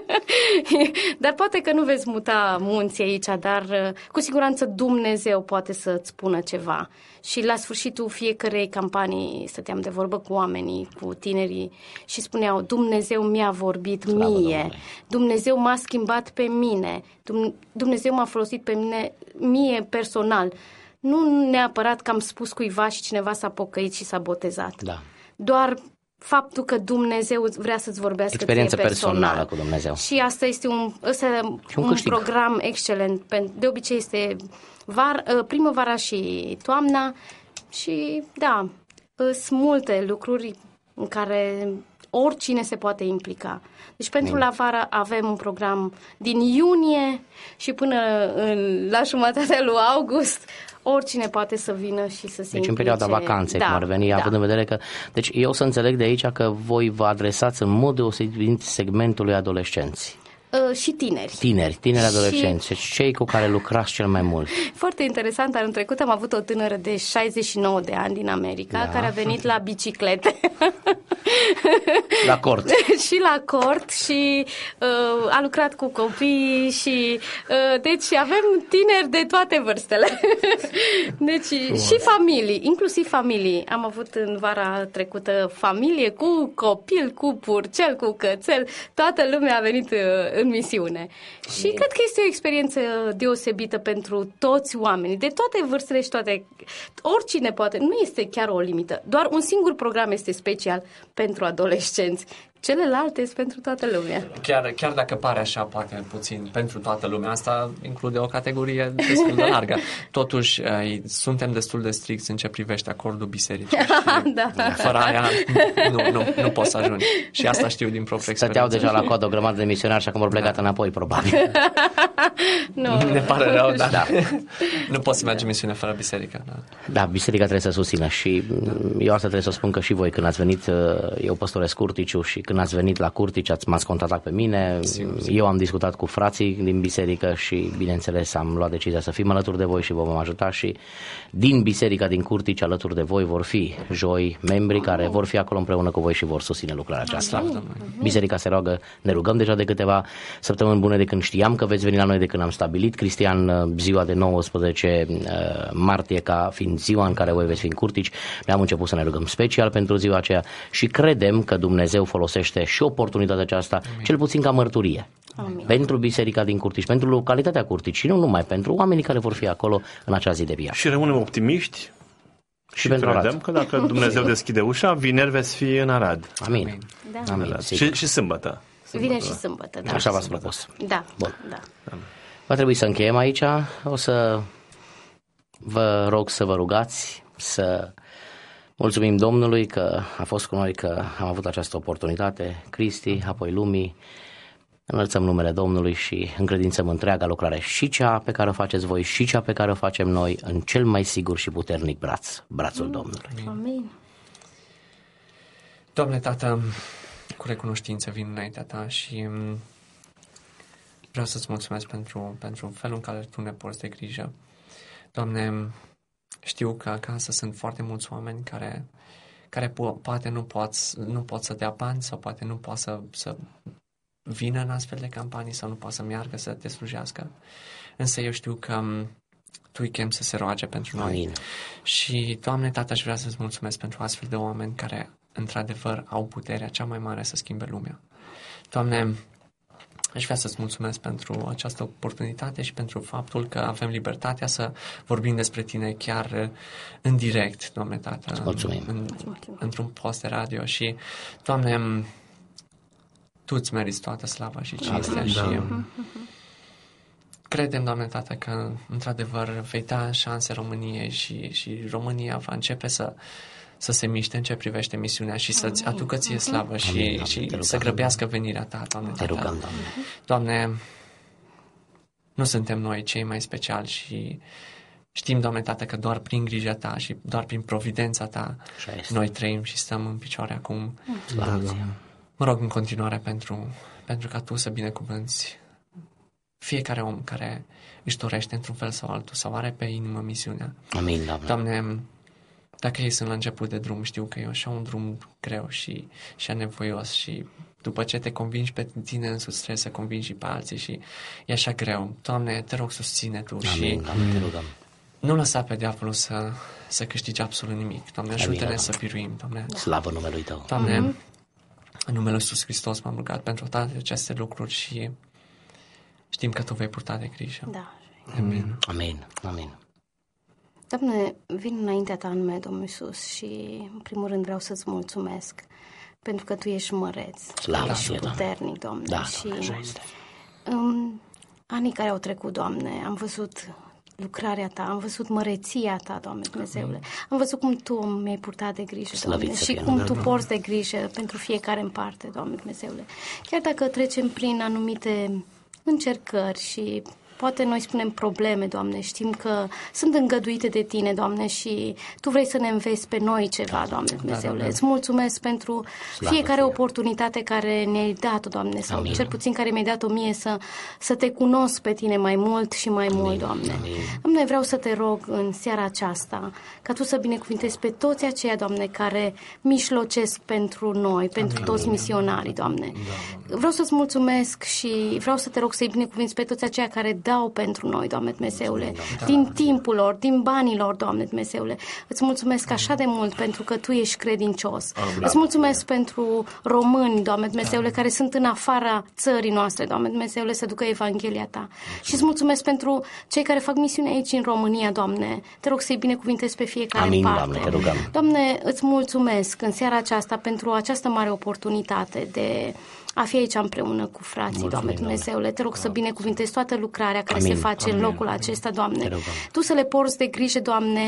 Dar poate că nu veți muta munții aici, dar cu siguranță Dumnezeu poate să-ți spună ceva. Și la sfârșitul fiecărei campanii stăteam de vorbă cu oamenii, cu tinerii și spuneau, Dumnezeu mi-a vorbit Slavă mie, Domnule. Dumnezeu m-a schimbat pe mine, Dumnezeu m-a folosit pe mine, mie personal. Nu neapărat că am spus cuiva și cineva s-a pocăit și s-a botezat. Da. Doar faptul că Dumnezeu vrea să-ți vorbească experiență ție personal. personală cu Dumnezeu. Și asta este un, asta un, un program excelent. De obicei este var, primăvara și toamna și da, sunt multe lucruri în care oricine se poate implica. Deci pentru Bine. La vară avem un program din iunie și până în, la jumătatea lui august oricine poate să vină și să se Deci implice. în perioada vacanței, da, cum ar veni, da. Având în vedere că... Deci eu să înțeleg de aici că voi vă adresați în mod deosebit segmentului adolescenți. Uh, și tineri. Tineri, tineri adolescenți. Deci cei cu care lucrați cel mai mult. Foarte interesant, anul trecut am avut o tânără de șaizeci și nouă de ani din America, da. Care a venit la biciclete. La cort. Și la cort și uh, a lucrat cu copii și uh, deci avem tineri de toate vârstele. Deci wow. Și familii, inclusiv familii. Am avut în vara trecută familie cu copil, cu purcel, cu cățel. Toată lumea a venit uh, în misiune. Și Bine. Cred că este o experiență deosebită pentru toți oamenii, de toate vârstele și toate... Oricine poate, nu este chiar o limită. Doar un singur program este special pentru adolescenți. Celelalte sunt pentru toată lumea. Chiar, chiar dacă pare așa, poate puțin pentru toată lumea, asta include o categorie destul de largă. Totuși, suntem destul de stricți în ce privește acordul bisericii. Da. Fără aia nu, nu, nu poți să ajungi. Și asta știu din proprie experiență. Stăteau deja la coadă o grămadă de misionari și acum au plecat da. Înapoi, probabil. Nu. Ne pare rău, dar da. Nu poți să mergi în misiune fără biserică. Da. Da, biserica trebuie să susțină și eu asta trebuie să spun că și voi când ați venit, eu păstoresc Curticiu și când ați venit la Curtici, ați, m-ați contactat pe mine, sigur, sigur. Eu am discutat cu frații din biserică și, bineînțeles, am luat decizia să fim alături de voi și vă vom ajuta și din biserica din Curtici, alături de voi, vor fi joi membri oh. care vor fi acolo împreună cu voi și vor susține lucrarea aceasta. Oh. Biserica se roagă, ne rugăm deja de câteva săptămâni bune de când știam că veți veni la noi, de când am stabilit, Cristian, ziua de nouăsprezece martie ca fiind ziua în care voi veți fi în Curtici, ne-am început să ne rugăm special pentru ziua aceea și credem că Dumnezeu folosește și oportunitatea aceasta, Amin. Cel puțin ca mărturie. Amin. Pentru biserica din Curtici, pentru localitatea Curtici și nu numai, pentru oamenii care vor fi acolo în acea zi de viață. Și rămânem optimiști și, și pentru credem Arad. Că dacă Dumnezeu deschide ușa, vineri veți fi în Arad. Amin. Da. Amin. Și, și sâmbătă. sâmbătă. Vineri și sâmbătă, da. Așa v-ați propus. Da. Bun. Da. Va trebui să încheiem aici. O să vă rog să vă rugați, să mulțumim Domnului că a fost cu noi, că am avut această oportunitate, Cristi, apoi lumii. Înălțăm numele Domnului și încredințăm întreaga lucrare, și cea pe care o faceți voi, și cea pe care o facem noi, în cel mai sigur și puternic braț, brațul Domnului. Amin. Doamne Tată, cu recunoștință vin înaintea Ta și vreau să-ți mulțumesc pentru, pentru felul în care Tu ne porți de grijă. Doamne, știu că acasă sunt foarte mulți oameni care, care po- poate nu pot, nu pot să dea bani sau poate nu pot să, să vină în astfel de campanii sau nu pot să meargă să te slujească. Însă eu știu că Tu îi chem să se roage pentru noi. Amin. Și, Doamne, Tată, aș vrea să-ți mulțumesc pentru astfel de oameni care, într-adevăr, au puterea cea mai mare să schimbe lumea. Doamne, aș vrea să-ți mulțumesc pentru această oportunitate și pentru faptul că avem libertatea să vorbim despre Tine chiar în direct, Doamne, Tată, mulțumim. În, într-un post de radio. Și, Doamne, Tu îți meriți toată slava și cinstea. Da. Și credem, Doamne, Tată, că, într-adevăr, vei da șanse României și, și România va începe să să se miște în ce privește misiunea și să-ți aducă ție slavă și, Amin, Doamne, și să grăbească venirea Ta, Doamne. Te rugăm, Doamne. Doamne, nu suntem noi cei mai speciali și știm, Doamne, Tată, că doar prin grija Ta și doar prin providența Ta noi trăim și stăm în picioare acum. Da, da. Mă rog în continuare pentru, pentru ca Tu să binecuvânți fiecare om care își dorește într-un fel sau altul sau are pe inimă misiunea. Amin, Doamne. Doamne, dacă ei sunt la început de drum, știu că e așa un drum greu și, și anevoios și după ce te convingi pe tine însuți, trebuie să convingi și pe alții și e așa greu. Doamne, te rog, susține Tu. Amin, și Doamne, te rugăm. Nu lăsa pe diavolul să, să câștige absolut nimic. Doamne, ajută-ne să biruim, Doamne. Slavă numelui Tău. Doamne, mm-hmm. în numele Iisus Hristos m-am rugat pentru toate aceste lucruri și știm că Tu vei purta de grijă. Da. Amin. Amin. Amin. Doamne, vin înaintea Ta în numele Domnului Iisus și, în primul rând, vreau să-ți mulțumesc pentru că Tu ești măreț, Slavă ești puternic, Doamne. Da, și așa este. în anii care au trecut, Doamne, am văzut lucrarea Ta, am văzut măreția Ta, Doamne Dumnezeule. Am văzut cum Tu mi-ai purtat de grijă, Doamne, și cum Tu porți de grijă pentru fiecare în parte, Doamne Dumnezeule. Chiar dacă trecem prin anumite încercări și poate noi spunem probleme, Doamne, știm că sunt îngăduite de Tine, Doamne, și Tu vrei să ne înveți pe noi ceva, Doamne Dumnezeule. Da, da, da. Îți mulțumesc pentru Slavă fiecare fie. oportunitate care ne-ai dat-o, Doamne, sau Amin. cel puțin care mi-ai dat-o mie să, să Te cunosc pe Tine mai mult și mai Amin. mult, Doamne. Amin. Doamne, vreau să Te rog în seara aceasta ca Tu să binecuvintezi pe toți aceia, Doamne, care mișlocesc pentru noi, pentru Amin. toți misionarii, Doamne. Da. Vreau să-ți mulțumesc și vreau să Te rog să-i binecuvinți pe toți aceia care dau pentru noi, Doamne Dumnezeule, da. din timpul lor, din banii lor, Doamne Dumnezeule. Îți mulțumesc așa de mult pentru că Tu ești credincios. Amin. Îți mulțumesc pentru români, Doamne Dumnezeule, care sunt în afara țării noastre, Doamne Dumnezeule, să ducă Evanghelia Ta. Mulțumesc. Și îți mulțumesc pentru cei care fac misiune aici în România, Doamne. Te rog să-i binecuvintezi pe fiecare Amin, parte. Doamne, te rugăm. Doamne, îți mulțumesc în seara aceasta pentru această mare oportunitate de a fi aici împreună cu frații, Mulțumim, Doamne Dumnezeule. Te rog să binecuvintezi toată lucrarea care Amin. se face Amin. în locul acesta, Doamne. Tu să le porți de grijă, Doamne,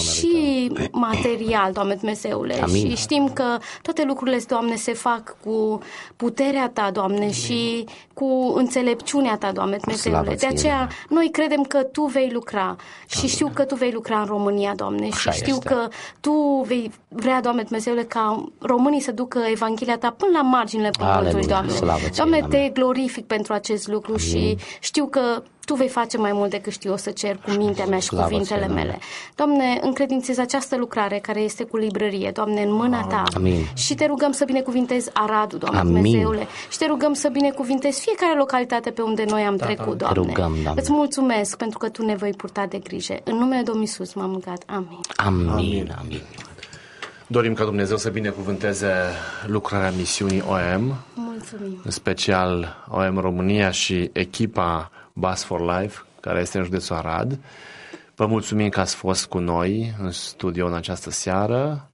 și material, Doamne Dumnezeule. Amin. Și știm că toate lucrurile, Doamne, se fac cu puterea Ta, Doamne, Amin. și cu înțelepciunea Ta, Doamne Dumnezeule. De aceea, noi credem că Tu vei lucra Amin. și știu că Tu vei lucra în România, Doamne, Așa și știu este. că Tu vei vrea, Doamne Dumnezeule, ca românii să ducă Evanghelia Ta până la marginile pământului, Doamne. Doamne, Te glorific pentru acest lucru Amin. și știu că Tu vei face mai mult decât știu eu să cer cu mintea mea și Slavă cuvintele ție, mele. Doamne, încredințez această lucrare care este cu librărie, Doamne, în mâna Ta. Amin. Și Te rugăm să binecuvintezi Aradul, Doamne Amin. Dumnezeule. Și Te rugăm să binecuvintezi fiecare localitate pe unde noi am da, trecut, Doamne. Rugăm, Doamne. Îți mulțumesc pentru că Tu ne vei purta de grijă. În numele Domnului Iisus m-am rugat. Amin. Amin. Amin. Amin. Dorim ca Dumnezeu să binecuvânteze lucrarea misiunii O M, Mulțumim. în special O M România și echipa Bus for Life, care este în județul Arad. Vă mulțumim că ați fost cu noi în studio în această seară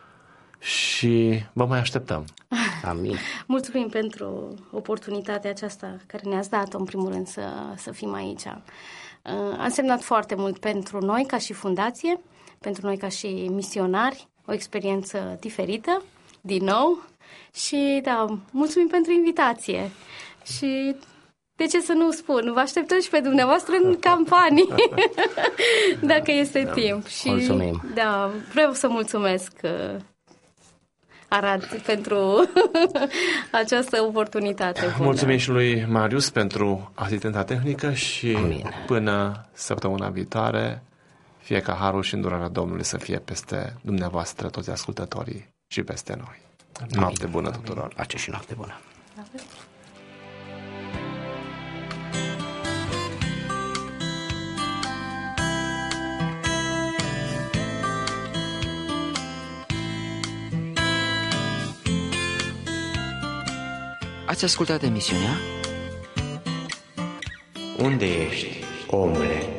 și vă mai așteptăm. Amin. Mulțumim pentru oportunitatea aceasta care ne-ați dat-o, în primul rând, să, să fim aici. A însemnat foarte mult pentru noi ca și fundație, pentru noi ca și misionari, o experiență diferită, din nou. Și da, mulțumim pentru invitație. Și de ce să nu spun, vă așteptăm și pe dumneavoastră în campanii, dacă este da. timp. Și mulțumim. Da, vreau să mulțumesc Arad pentru această oportunitate bună. Mulțumim și lui Marius pentru asistența tehnică și Amin. Până săptămâna viitoare, Fie ca harul și îndurarea Domnului să fie peste dumneavoastră, toți ascultătorii, și peste noi. Amin. Noapte bună tuturor! Pace și noapte bună! Ați ascultat emisiunea Unde ești, omule?